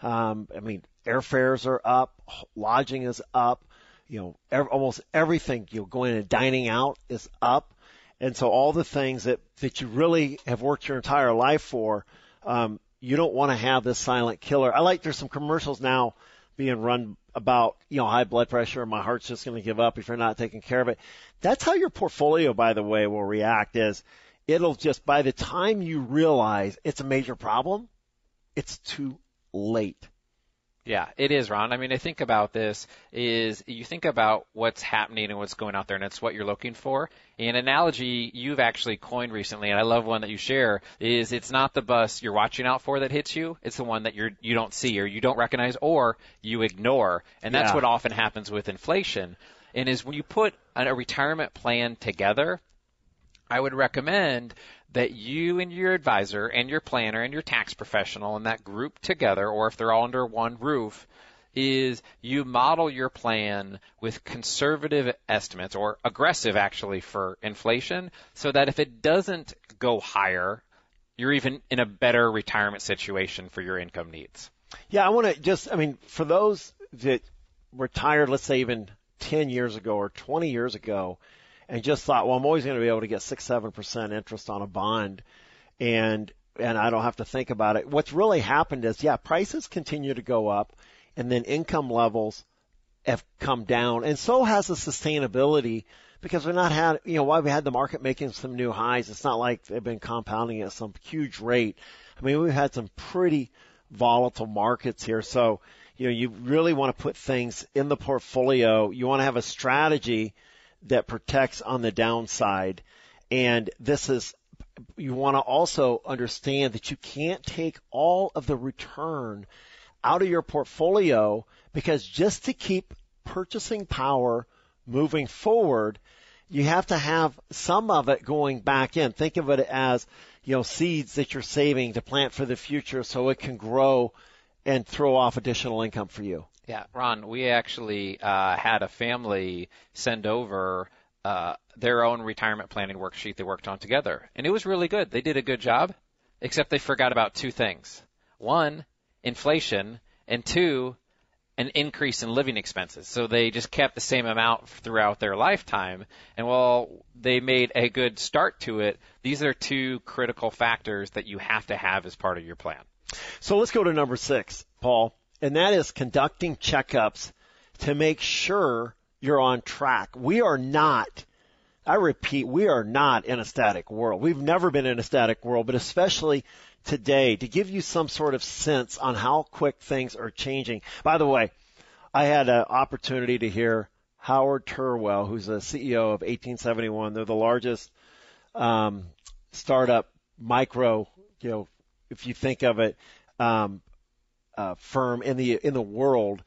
Speaker 14: Airfares are up, lodging is up, almost everything, going and dining out is up. And so all the things that you really have worked your entire life for, you don't want to have this silent killer. There's some commercials now being run about, high blood pressure and my heart's just going to give up if you're not taking care of it. That's how your portfolio, by the way, will react is it'll just, by the time you realize it's a major problem, it's too late.
Speaker 15: Yeah, it is, Ron. I mean, I think about this is you think about what's happening and what's going out there, and it's what you're looking for. An analogy you've actually coined recently, and I love one that you share, is it's not the bus you're watching out for that hits you. It's the one that you don't see or you don't recognize or you ignore. And that's what often happens with inflation. And is when you put a retirement plan together, I would recommend that you and your advisor and your planner and your tax professional and that group together, or if they're all under one roof, is you model your plan with conservative estimates or aggressive actually for inflation so that if it doesn't go higher, you're even in a better retirement situation for your income needs.
Speaker 14: Yeah, I want to for those that retired, let's say even 10 years ago or 20 years ago, and just thought, well, I'm always going to be able to get 6-7% interest on a bond, and I don't have to think about it. What's really happened is, prices continue to go up, and then income levels have come down, and so has the sustainability because we've not had, while we had the market making some new highs, it's not like they've been compounding at some huge rate. I mean, we've had some pretty volatile markets here, so you really want to put things in the portfolio. You want to have a strategy that protects on the downside. And you want to also understand that you can't take all of the return out of your portfolio because just to keep purchasing power moving forward, you have to have some of it going back in. Think of it as, seeds that you're saving to plant for the future so it can grow and throw off additional income for you.
Speaker 15: Yeah, Ron, we actually had a family send over their own retirement planning worksheet they worked on together. And it was really good. They did a good job, except they forgot about two things. One, inflation, and two, an increase in living expenses. So they just kept the same amount throughout their lifetime. And while they made a good start to it, these are two critical factors that you have to have as part of your plan.
Speaker 14: So let's go to number 6, Paul. and that is conducting checkups to make sure you're on track. We are not, I repeat, we are not in a static world. We've never been in a static world, but especially today, to give you some sort of sense on how quick things are changing. By the way, I had an opportunity to hear Howard Turwell, who's the CEO of 1871. They're the largest startup micro, if you think of it, firm in the world.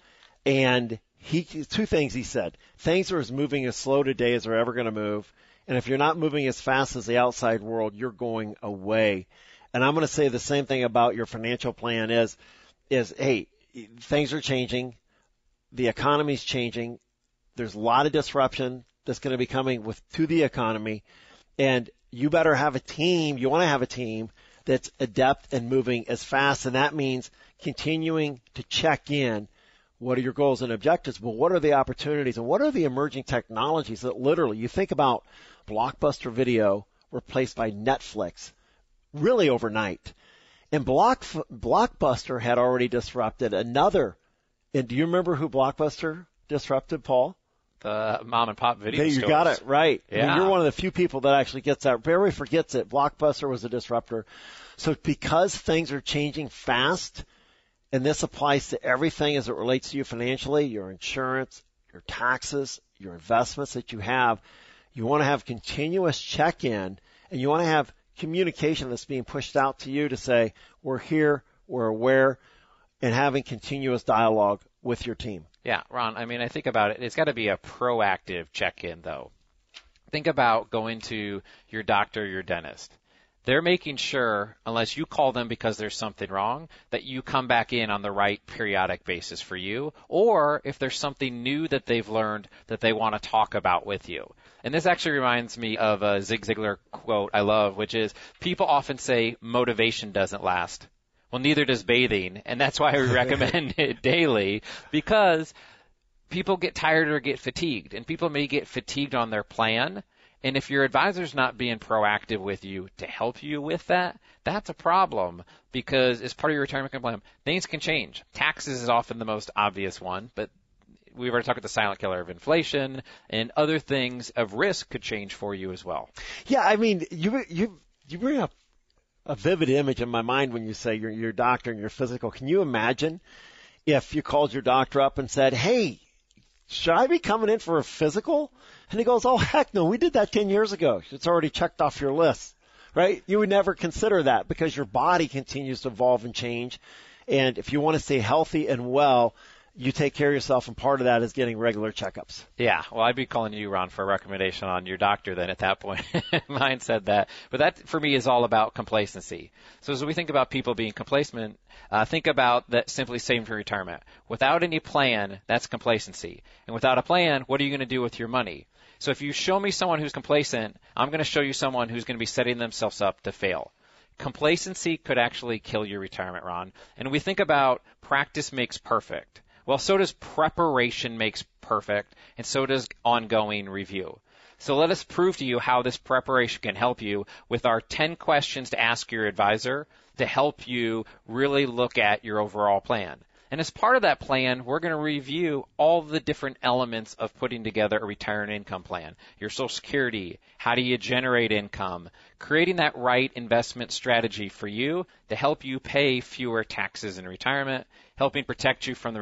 Speaker 14: And two things he said. Things are as moving as slow today as they're ever going to move. And if you're not moving as fast as the outside world, you're going away. And I'm going to say the same thing about your financial plan is, hey, things are changing. The economy's changing. There's a lot of disruption that's going to be coming to the economy. And you better have a team. You want to have a team that's adept and moving as fast. And that means continuing to check in. What are your goals and objectives? But what are the opportunities and what are the emerging technologies that literally, you think about Blockbuster Video replaced by Netflix really overnight. And Blockbuster had already disrupted another. And do you remember who Blockbuster disrupted, Paul?
Speaker 15: The mom and pop video
Speaker 14: stores. You got it right.
Speaker 15: Yeah.
Speaker 14: I mean, you're one of the few people that actually gets that. Everybody forgets it. Blockbuster was a disruptor. So because things are changing fast, and this applies to everything as it relates to you financially, your insurance, your taxes, your investments that you have, you want to have continuous check-in, and you want to have communication that's being pushed out to you to say, we're here, we're aware, and having continuous dialogue with your team.
Speaker 15: Yeah, Ron, I mean, I think about it. It's got to be a proactive check-in, though. Think about going to your doctor, your dentist. They're making sure, unless you call them because there's something wrong, that you come back in on the right periodic basis for you, or if there's something new that they've learned that they want to talk about with you. And this actually reminds me of a Zig Ziglar quote I love, which is, people often say motivation doesn't last. Well, neither does bathing, and that's why we recommend it daily, because people get tired or get fatigued, and people may get fatigued on their plan. And if your advisor's not being proactive with you to help you with that, that's a problem, because as part of your retirement plan, things can change. Taxes is often the most obvious one, but we've already talked about the silent killer of inflation, and other things of risk could change for you as well.
Speaker 14: Yeah, I mean, you bring up a vivid image in my mind when you say your doctor and your physical. Can you imagine if you called your doctor up and said, hey, should I be coming in for a physical? And he goes, oh, heck no, we did that 10 years ago. It's already checked off your list, right? You would never consider that because your body continues to evolve and change. And if you want to stay healthy and well, you take care of yourself, and part of that is getting regular checkups.
Speaker 15: Yeah, well, I'd be calling you, Ron, for a recommendation on your doctor then at that point. Mine said that. But that, for me, is all about complacency. So as we think about people being complacent, think about that simply saving for retirement. Without any plan, that's complacency. And without a plan, what are you going to do with your money? So if you show me someone who's complacent, I'm going to show you someone who's going to be setting themselves up to fail. Complacency could actually kill your retirement, Ron. And we think about practice makes perfect. Well, so does preparation makes perfect, and so does ongoing review. So let us prove to you how this preparation can help you with our 10 questions to ask your advisor to help you really look at your overall plan. And as part of that plan, we're going to review all the different elements of putting together a retirement income plan. Your Social Security, how do you generate income, creating that right investment strategy for you to help you pay fewer taxes in retirement, helping protect you from the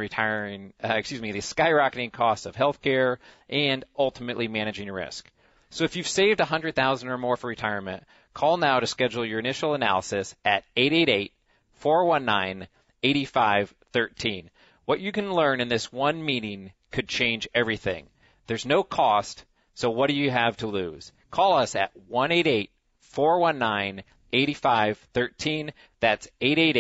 Speaker 15: skyrocketing costs of healthcare, and ultimately managing risk. So if you've saved $100,000 or more for retirement, call now to schedule your initial analysis at 888-419-8513. What you can learn in this one meeting could change everything. There's no cost, so what do you have to lose? Call us at 1-888-419-8513. That's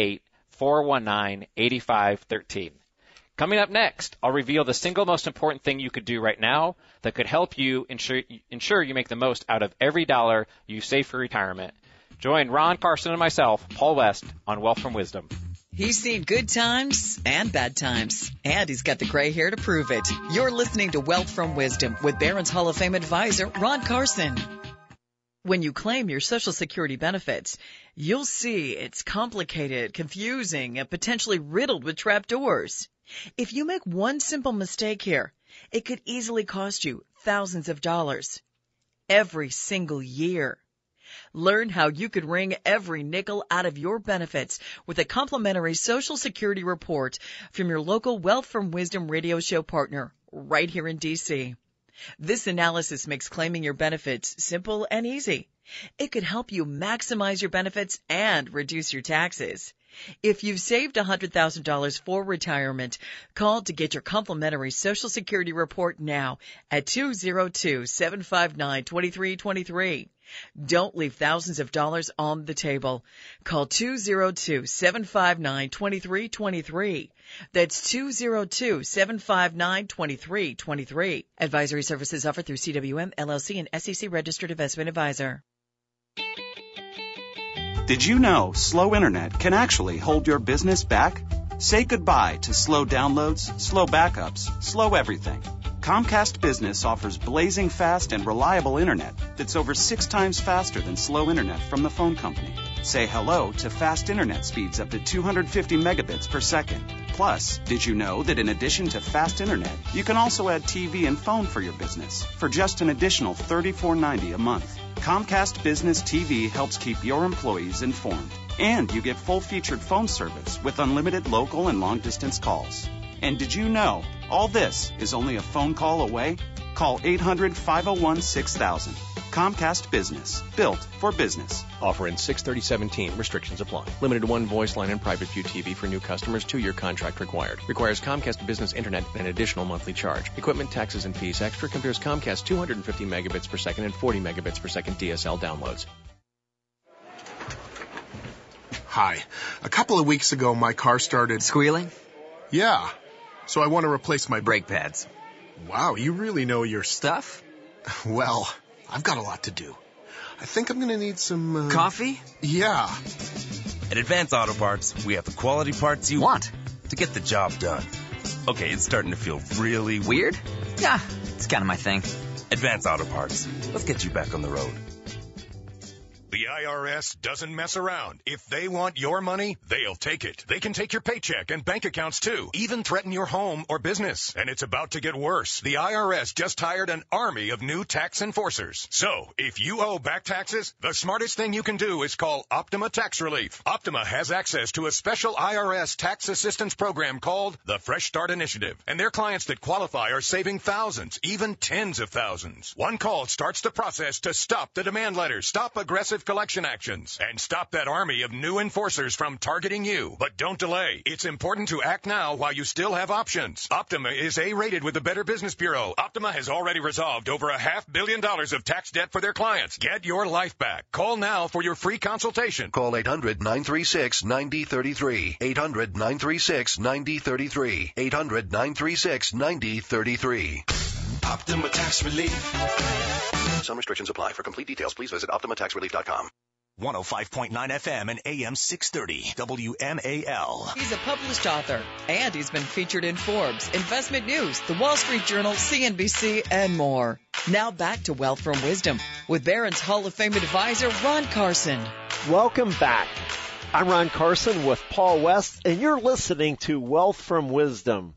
Speaker 15: 888-419-8513. Coming up next, I'll reveal the single most important thing you could do right now that could help you ensure you make the most out of every dollar you save for retirement. Join Ron Carson and myself, Paul West, on Wealth from Wisdom.
Speaker 10: He's seen good times and bad times, and he's got the gray hair to prove it. You're listening to Wealth from Wisdom with Barron's Hall of Fame advisor, Ron Carson. When you claim your Social Security benefits, you'll see it's complicated, confusing, and potentially riddled with trapdoors. If you make one simple mistake here, it could easily cost you thousands of dollars every single year. Learn how you could wring every nickel out of your benefits with a complimentary Social Security report from your local Wealth from Wisdom radio show partner right here in D.C. This analysis makes claiming your benefits simple and easy. It could help you maximize your benefits and reduce your taxes. If you've saved $100,000 for retirement, call to get your complimentary Social Security report now at 202-759-2323. Don't leave thousands of dollars on the table. Call 202-759-2323. That's 202-759-2323. Advisory services offered through CWM, LLC, and SEC Registered Investment Advisor.
Speaker 21: Did you know slow internet can actually hold your business back? Say goodbye to slow downloads, slow backups, slow everything. Comcast Business offers blazing fast and reliable internet that's over 6 times faster than slow internet from the phone company. Say hello to fast internet speeds up to 250 megabits per second. Plus, did you know that in addition to fast internet, you can also add TV and phone for your business for just an additional $34.90 a month? Comcast Business TV helps keep your employees informed. And you get full-featured phone service with unlimited local and long-distance calls. And did you know all this is only a phone call away? Call 800-501-6000. Comcast Business. Built for business.
Speaker 9: Offer in 6/30/17. Restrictions apply. Limited to one voice line and private view TV for new customers. 2-year contract required. Requires Comcast Business Internet and an additional monthly charge. Equipment, taxes, and fees extra. Compares Comcast 250 megabits per second and 40 megabits per second DSL downloads.
Speaker 22: Hi. A couple of weeks ago, my car started
Speaker 23: squealing?
Speaker 22: Yeah. So I want to replace my
Speaker 23: brake pads.
Speaker 22: Wow, you really know your
Speaker 23: stuff?
Speaker 22: Well, I've got a lot to do. I think I'm going to need some...
Speaker 23: Coffee?
Speaker 22: Yeah.
Speaker 23: At Advance Auto Parts, we have the quality parts you want to get the job done. Okay, it's starting to feel really weird. Yeah, it's kind of my thing. Advance Auto Parts. Let's get you back on the road.
Speaker 24: The IRS doesn't mess around. If they want your money, they'll take it. They can take your paycheck and bank accounts too, even threaten your home or business. And it's about to get worse. The IRS just hired an army of new tax enforcers. So, if you owe back taxes, the smartest thing you can do is call Optima Tax Relief. Optima has access to a special IRS tax assistance program called the Fresh Start Initiative. And their clients that qualify are saving thousands, even tens of thousands. One call starts the process to stop the demand letters, stop aggressive collection actions, and stop that army of new enforcers from targeting you. But don't delay. It's important to act now while you still have options. Optima is A-rated with the Better Business Bureau. Optima has already resolved over $500 million of tax debt for their clients. Get your life back. Call now for your free consultation.
Speaker 25: Call 800-936-9033. 800-936-9033. 800-936-9033.
Speaker 16: Optima Tax Relief. Some restrictions apply. For complete details, please visit OptimaTaxRelief.com. 105.9 FM and AM 630 WMAL.
Speaker 10: He's a published author, and he's been featured in Forbes, Investment News, The Wall Street Journal, CNBC, and more. Now back to Wealth from Wisdom with Barron's Hall of Fame advisor, Ron Carson.
Speaker 14: Welcome back. I'm Ron Carson with Paul West, and you're listening to Wealth from Wisdom.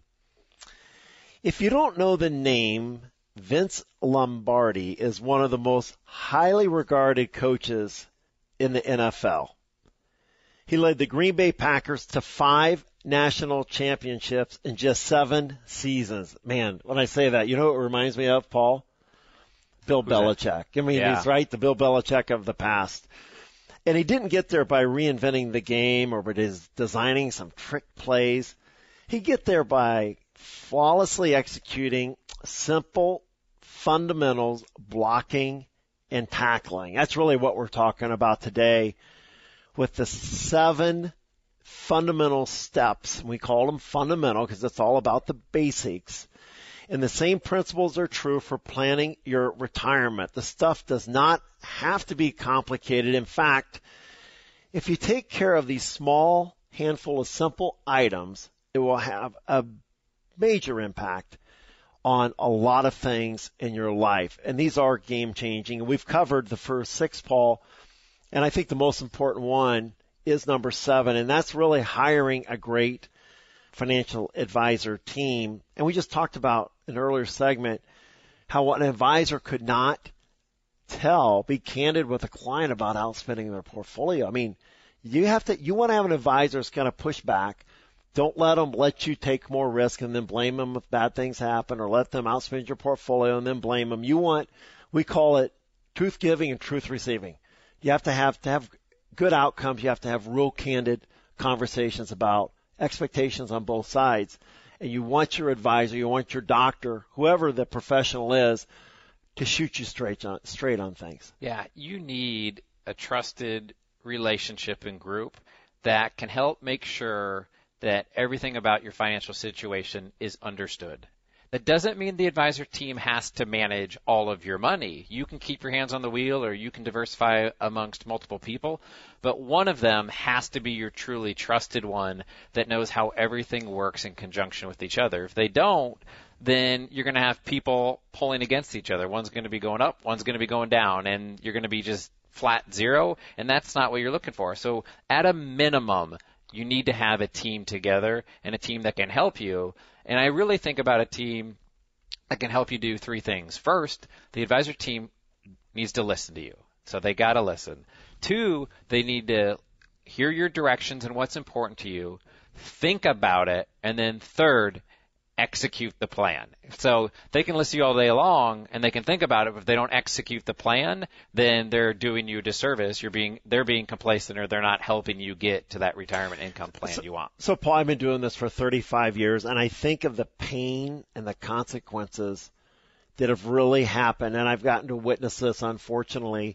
Speaker 14: If you don't know the name, Vince Lombardi is one of the most highly regarded coaches in the NFL. He led the Green Bay Packers to 5 national championships in just 7 seasons. Man, when I say that, you know what it reminds me of, Paul? Bill Belichick. I mean, he's right, the Bill Belichick of the past. And he didn't get there by reinventing the game or by designing some trick plays. He get there by flawlessly executing simple fundamentals, blocking and tackling. That's really what we're talking about today with the 7 fundamental steps. We call them fundamental because it's all about the basics. And the same principles are true for planning your retirement. The stuff does not have to be complicated. In fact, if you take care of these small handful of simple items, it will have a major impact on a lot of things in your life. And these are game changing. We've covered the first 6, Paul, and I think the most important one is number 7, and that's really hiring a great financial advisor team. And we just talked about in an earlier segment how an advisor could not be candid with a client about outspending their portfolio. I mean, you want to have an advisor that's going to push back. Don't let them let you take more risk and then blame them if bad things happen, or let them outspend your portfolio and then blame them. We call it truth giving and truth receiving. You have to have good outcomes. You have to have real candid conversations about expectations on both sides. And you want your advisor, you want your doctor, whoever the professional is, to shoot you straight on things.
Speaker 15: Yeah, you need a trusted relationship and group that can help make sure that everything about your financial situation is understood. That doesn't mean the advisor team has to manage all of your money. You can keep your hands on the wheel, or you can diversify amongst multiple people, but one of them has to be your truly trusted one that knows how everything works in conjunction with each other. If they don't, then you're going to have people pulling against each other. One's going to be going up, one's going to be going down, and you're going to be just flat zero, and that's not what you're looking for. So at a minimum, you need to have a team together and a team that can help you. And I really think about a team that can help you do 3 things. First, the advisor team needs to listen to you. So they got to listen. 2, they need to hear your directions and what's important to you, think about it, and then 3rd, execute the plan. So they can listen to you all day long and they can think about it, but if they don't execute the plan, then they're doing you a disservice. They're being complacent, or they're not helping you get to that retirement income plan you want.
Speaker 14: So Paul, I've been doing this for 35 years, and I think of the pain and the consequences that have really happened, and I've gotten to witness this, unfortunately,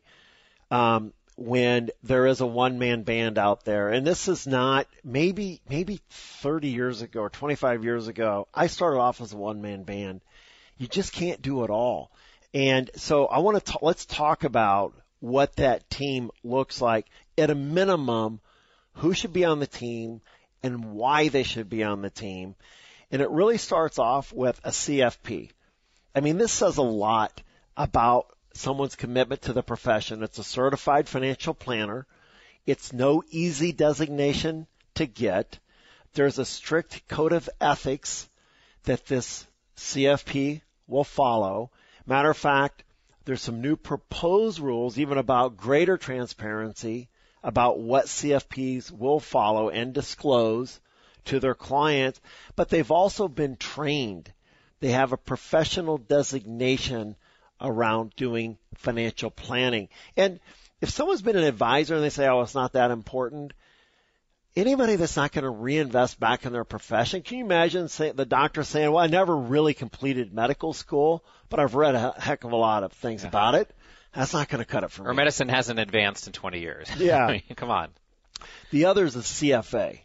Speaker 14: when there is a one-man band out there. And this is not, maybe 30 years ago or 25 years ago, I started off as a one-man band. You just can't do it all. And so let's talk about what that team looks like. At a minimum, who should be on the team and why they should be on the team. And it really starts off with a CFP. I mean, this says a lot about someone's commitment to the profession. It's a certified financial planner. It's no easy designation to get. There's a strict code of ethics that this CFP will follow. Matter of fact, there's some new proposed rules even about greater transparency about what CFPs will follow and disclose to their clients, but they've also been trained. They have a professional designation around doing financial planning. And if someone's been an advisor and they say, oh, it's not that important, anybody that's not going to reinvest back in their profession, can you imagine the doctor saying, well, I never really completed medical school, but I've read a heck of a lot of things about it. That's not going to cut it for me.
Speaker 15: Or medicine hasn't advanced in 20 years.
Speaker 14: Yeah.
Speaker 15: I mean, come on.
Speaker 14: The other is a CFA.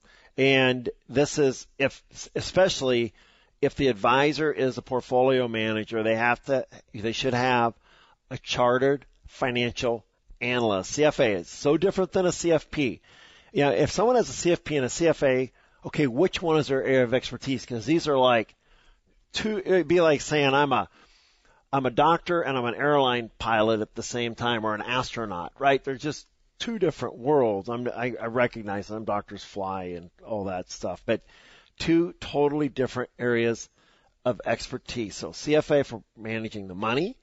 Speaker 14: And this is especially if the advisor is a portfolio manager, they should have a chartered financial analyst. CFA is so different than a CFP. You know, if someone has a CFP and a CFA, okay, which one is their area of expertise? Because these are like it'd be like saying I'm a doctor and I'm an airline pilot at the same time, or an astronaut, right? They're just 2 different worlds. I recognize them. Doctors fly and all that stuff, but 2 totally different areas of expertise. So CFA for managing the money,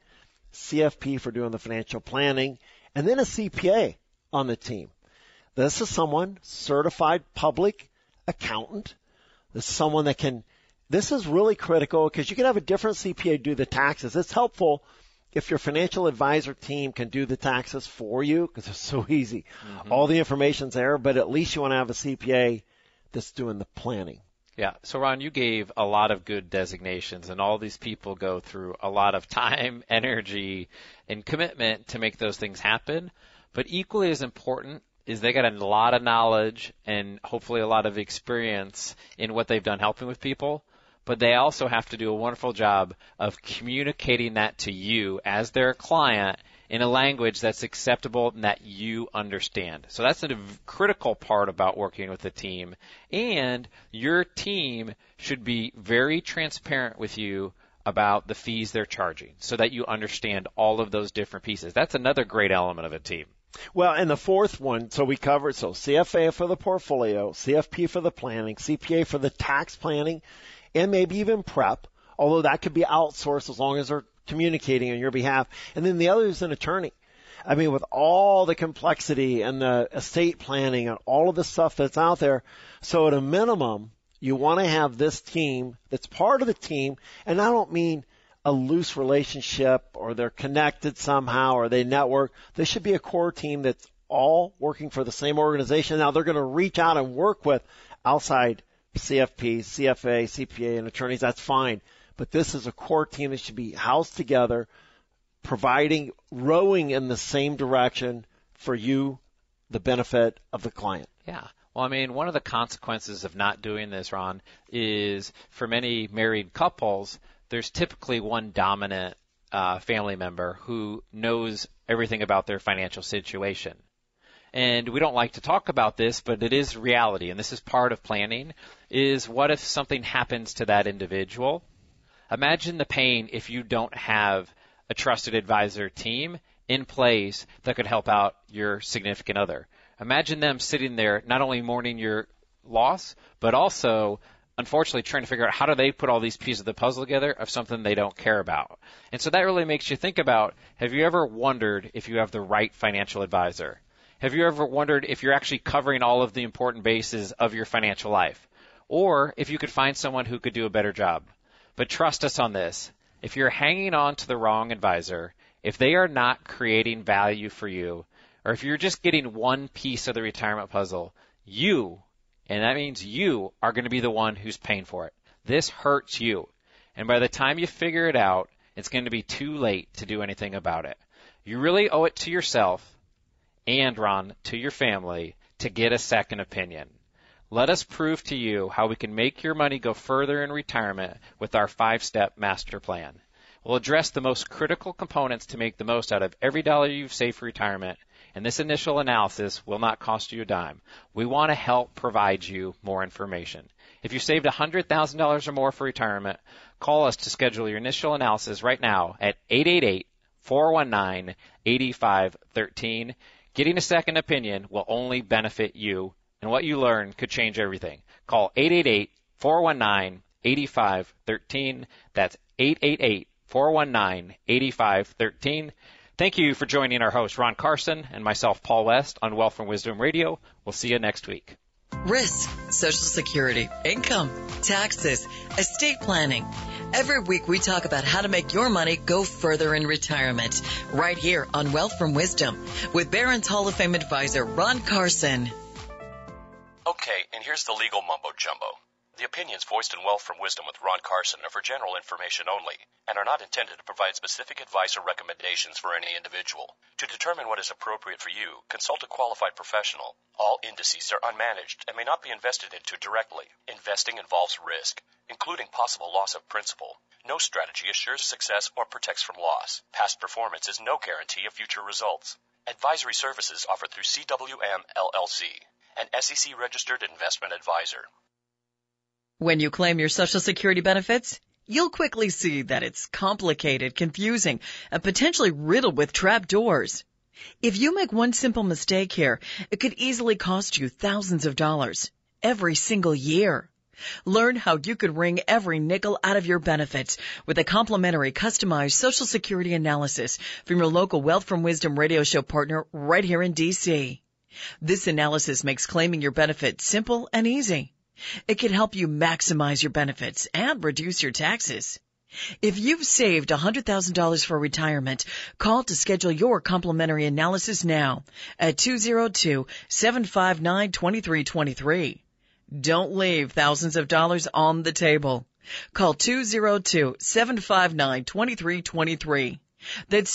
Speaker 14: CFP for doing the financial planning, and then a CPA on the team. This is someone, certified public accountant. This is someone this is really critical because you can have a different CPA do the taxes. It's helpful if your financial advisor team can do the taxes for you because it's so easy. Mm-hmm. All the information's there, but at least you want to have a CPA that's doing the planning.
Speaker 15: Yeah. So, Ron, you gave a lot of good designations, and all these people go through a lot of time, energy, and commitment to make those things happen. But equally as important is they got a lot of knowledge and hopefully a lot of experience in what they've done helping with people. But they also have to do a wonderful job of communicating that to you as their client in a language that's acceptable and that you understand. So that's a critical part about working with a team. And your team should be very transparent with you about the fees they're charging so that you understand all of those different pieces. That's another great element of a team.
Speaker 14: Well, and the fourth one, so we covered, so CFA for the portfolio, CFP for the planning, CPA for the tax planning, and maybe even prep, although that could be outsourced as long as they're communicating on your behalf. And then the other is an attorney. I mean, with all the complexity and the estate planning and all of the stuff that's out there, so at a minimum, you want to have this team that's part of the team, and I don't mean a loose relationship or they're connected somehow or they network. There should be a core team that's all working for the same organization. Now, they're going to reach out and work with outside CFP, CFA, CPA, and attorneys. That's fine. But this is a core team that should be housed together, rowing in the same direction for you, the benefit of the client.
Speaker 15: Yeah. Well, I mean, one of the consequences of not doing this, Ron, is for many married couples, there's typically one dominant family member who knows everything about their financial situation. And we don't like to talk about this, but it is reality, and this is part of planning, is what if something happens to that individual? Imagine the pain if you don't have a trusted advisor team in place that could help out your significant other. Imagine them sitting there not only mourning your loss, but also unfortunately trying to figure out how do they put all these pieces of the puzzle together of something they don't care about. And so that really makes you think about, have you ever wondered if you have the right financial advisor? Have you ever wondered if you're actually covering all of the important bases of your financial life? Or if you could find someone who could do a better job? But trust us on this. If you're hanging on to the wrong advisor, if they are not creating value for you, or if you're just getting one piece of the retirement puzzle, you, and that means you, are going to be the one who's paying for it. This hurts you. And by the time you figure it out, it's going to be too late to do anything about it. You really owe it to yourself and, Ron, to your family to get a second opinion. Let us prove to you how we can make your money go further in retirement with our 5-step master plan. We'll address the most critical components to make the most out of every dollar you've saved for retirement, and this initial analysis will not cost you a dime. We want to help provide you more information. If you saved $100,000 or more for retirement, call us to schedule your initial analysis right now at 888-419-8513. Getting a second opinion will only benefit you, and what you learn could change everything. Call 888-419-8513. That's 888-419-8513. Thank you for joining our host, Ron Carson, and myself, Paul West, on Wealth from Wisdom Radio. We'll see you next week.
Speaker 10: Risk, Social Security, income, taxes, estate planning. Every week we talk about how to make your money go further in retirement. Right here on Wealth from Wisdom with Barron's Hall of Fame advisor, Ron Carson.
Speaker 9: Okay, and here's the legal mumbo jumbo. The opinions voiced in Wealth from Wisdom with Ron Carson are for general information only and are not intended to provide specific advice or recommendations for any individual. To determine what is appropriate for you, consult a qualified professional. All indices are unmanaged and may not be invested into directly. Investing involves risk, including possible loss of principal. No strategy assures success or protects from loss. Past performance is no guarantee of future results. Advisory services offered through CWM LLC, an SEC-registered investment advisor.
Speaker 10: When you claim your Social Security benefits, you'll quickly see that it's complicated, confusing, and potentially riddled with trapdoors. If you make one simple mistake here, it could easily cost you thousands of dollars every single year. Learn how you could wring every nickel out of your benefits with a complimentary customized Social Security analysis from your local Wealth from Wisdom radio show partner right here in D.C. This analysis makes claiming your benefits simple and easy. It can help you maximize your benefits and reduce your taxes. If you've saved $100,000 for retirement, call to schedule your complimentary analysis now at 202-759-2323. Don't leave thousands of dollars on the table. Call 202-759-2323. That's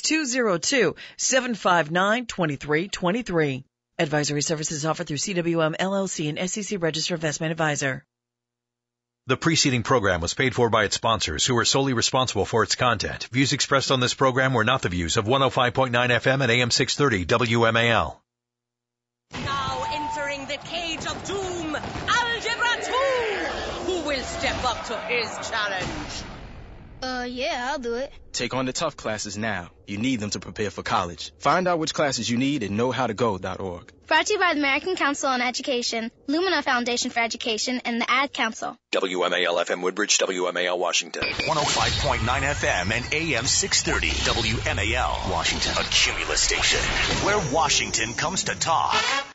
Speaker 10: 202-759-2323. Advisory services offered through CWM LLC and SEC Registered Investment Advisor.
Speaker 8: The preceding program was paid for by its sponsors, who are solely responsible for its content. Views expressed on this program were not the views of 105.9 FM and AM 630 WMAL.
Speaker 2: Now entering the cage of doom, Algebra 2! Who will step up to his challenge?
Speaker 3: Yeah, I'll do it.
Speaker 4: Take on the tough classes now. You need them to prepare for college. Find out which classes you need at knowhowtogo.org.
Speaker 3: Brought to you by the American Council on Education, Lumina Foundation for Education, and the Ad Council.
Speaker 11: WMAL FM Woodbridge, WMAL Washington.
Speaker 16: 105.9 FM and AM 630 WMAL Washington. A Cumulus station where Washington comes to talk.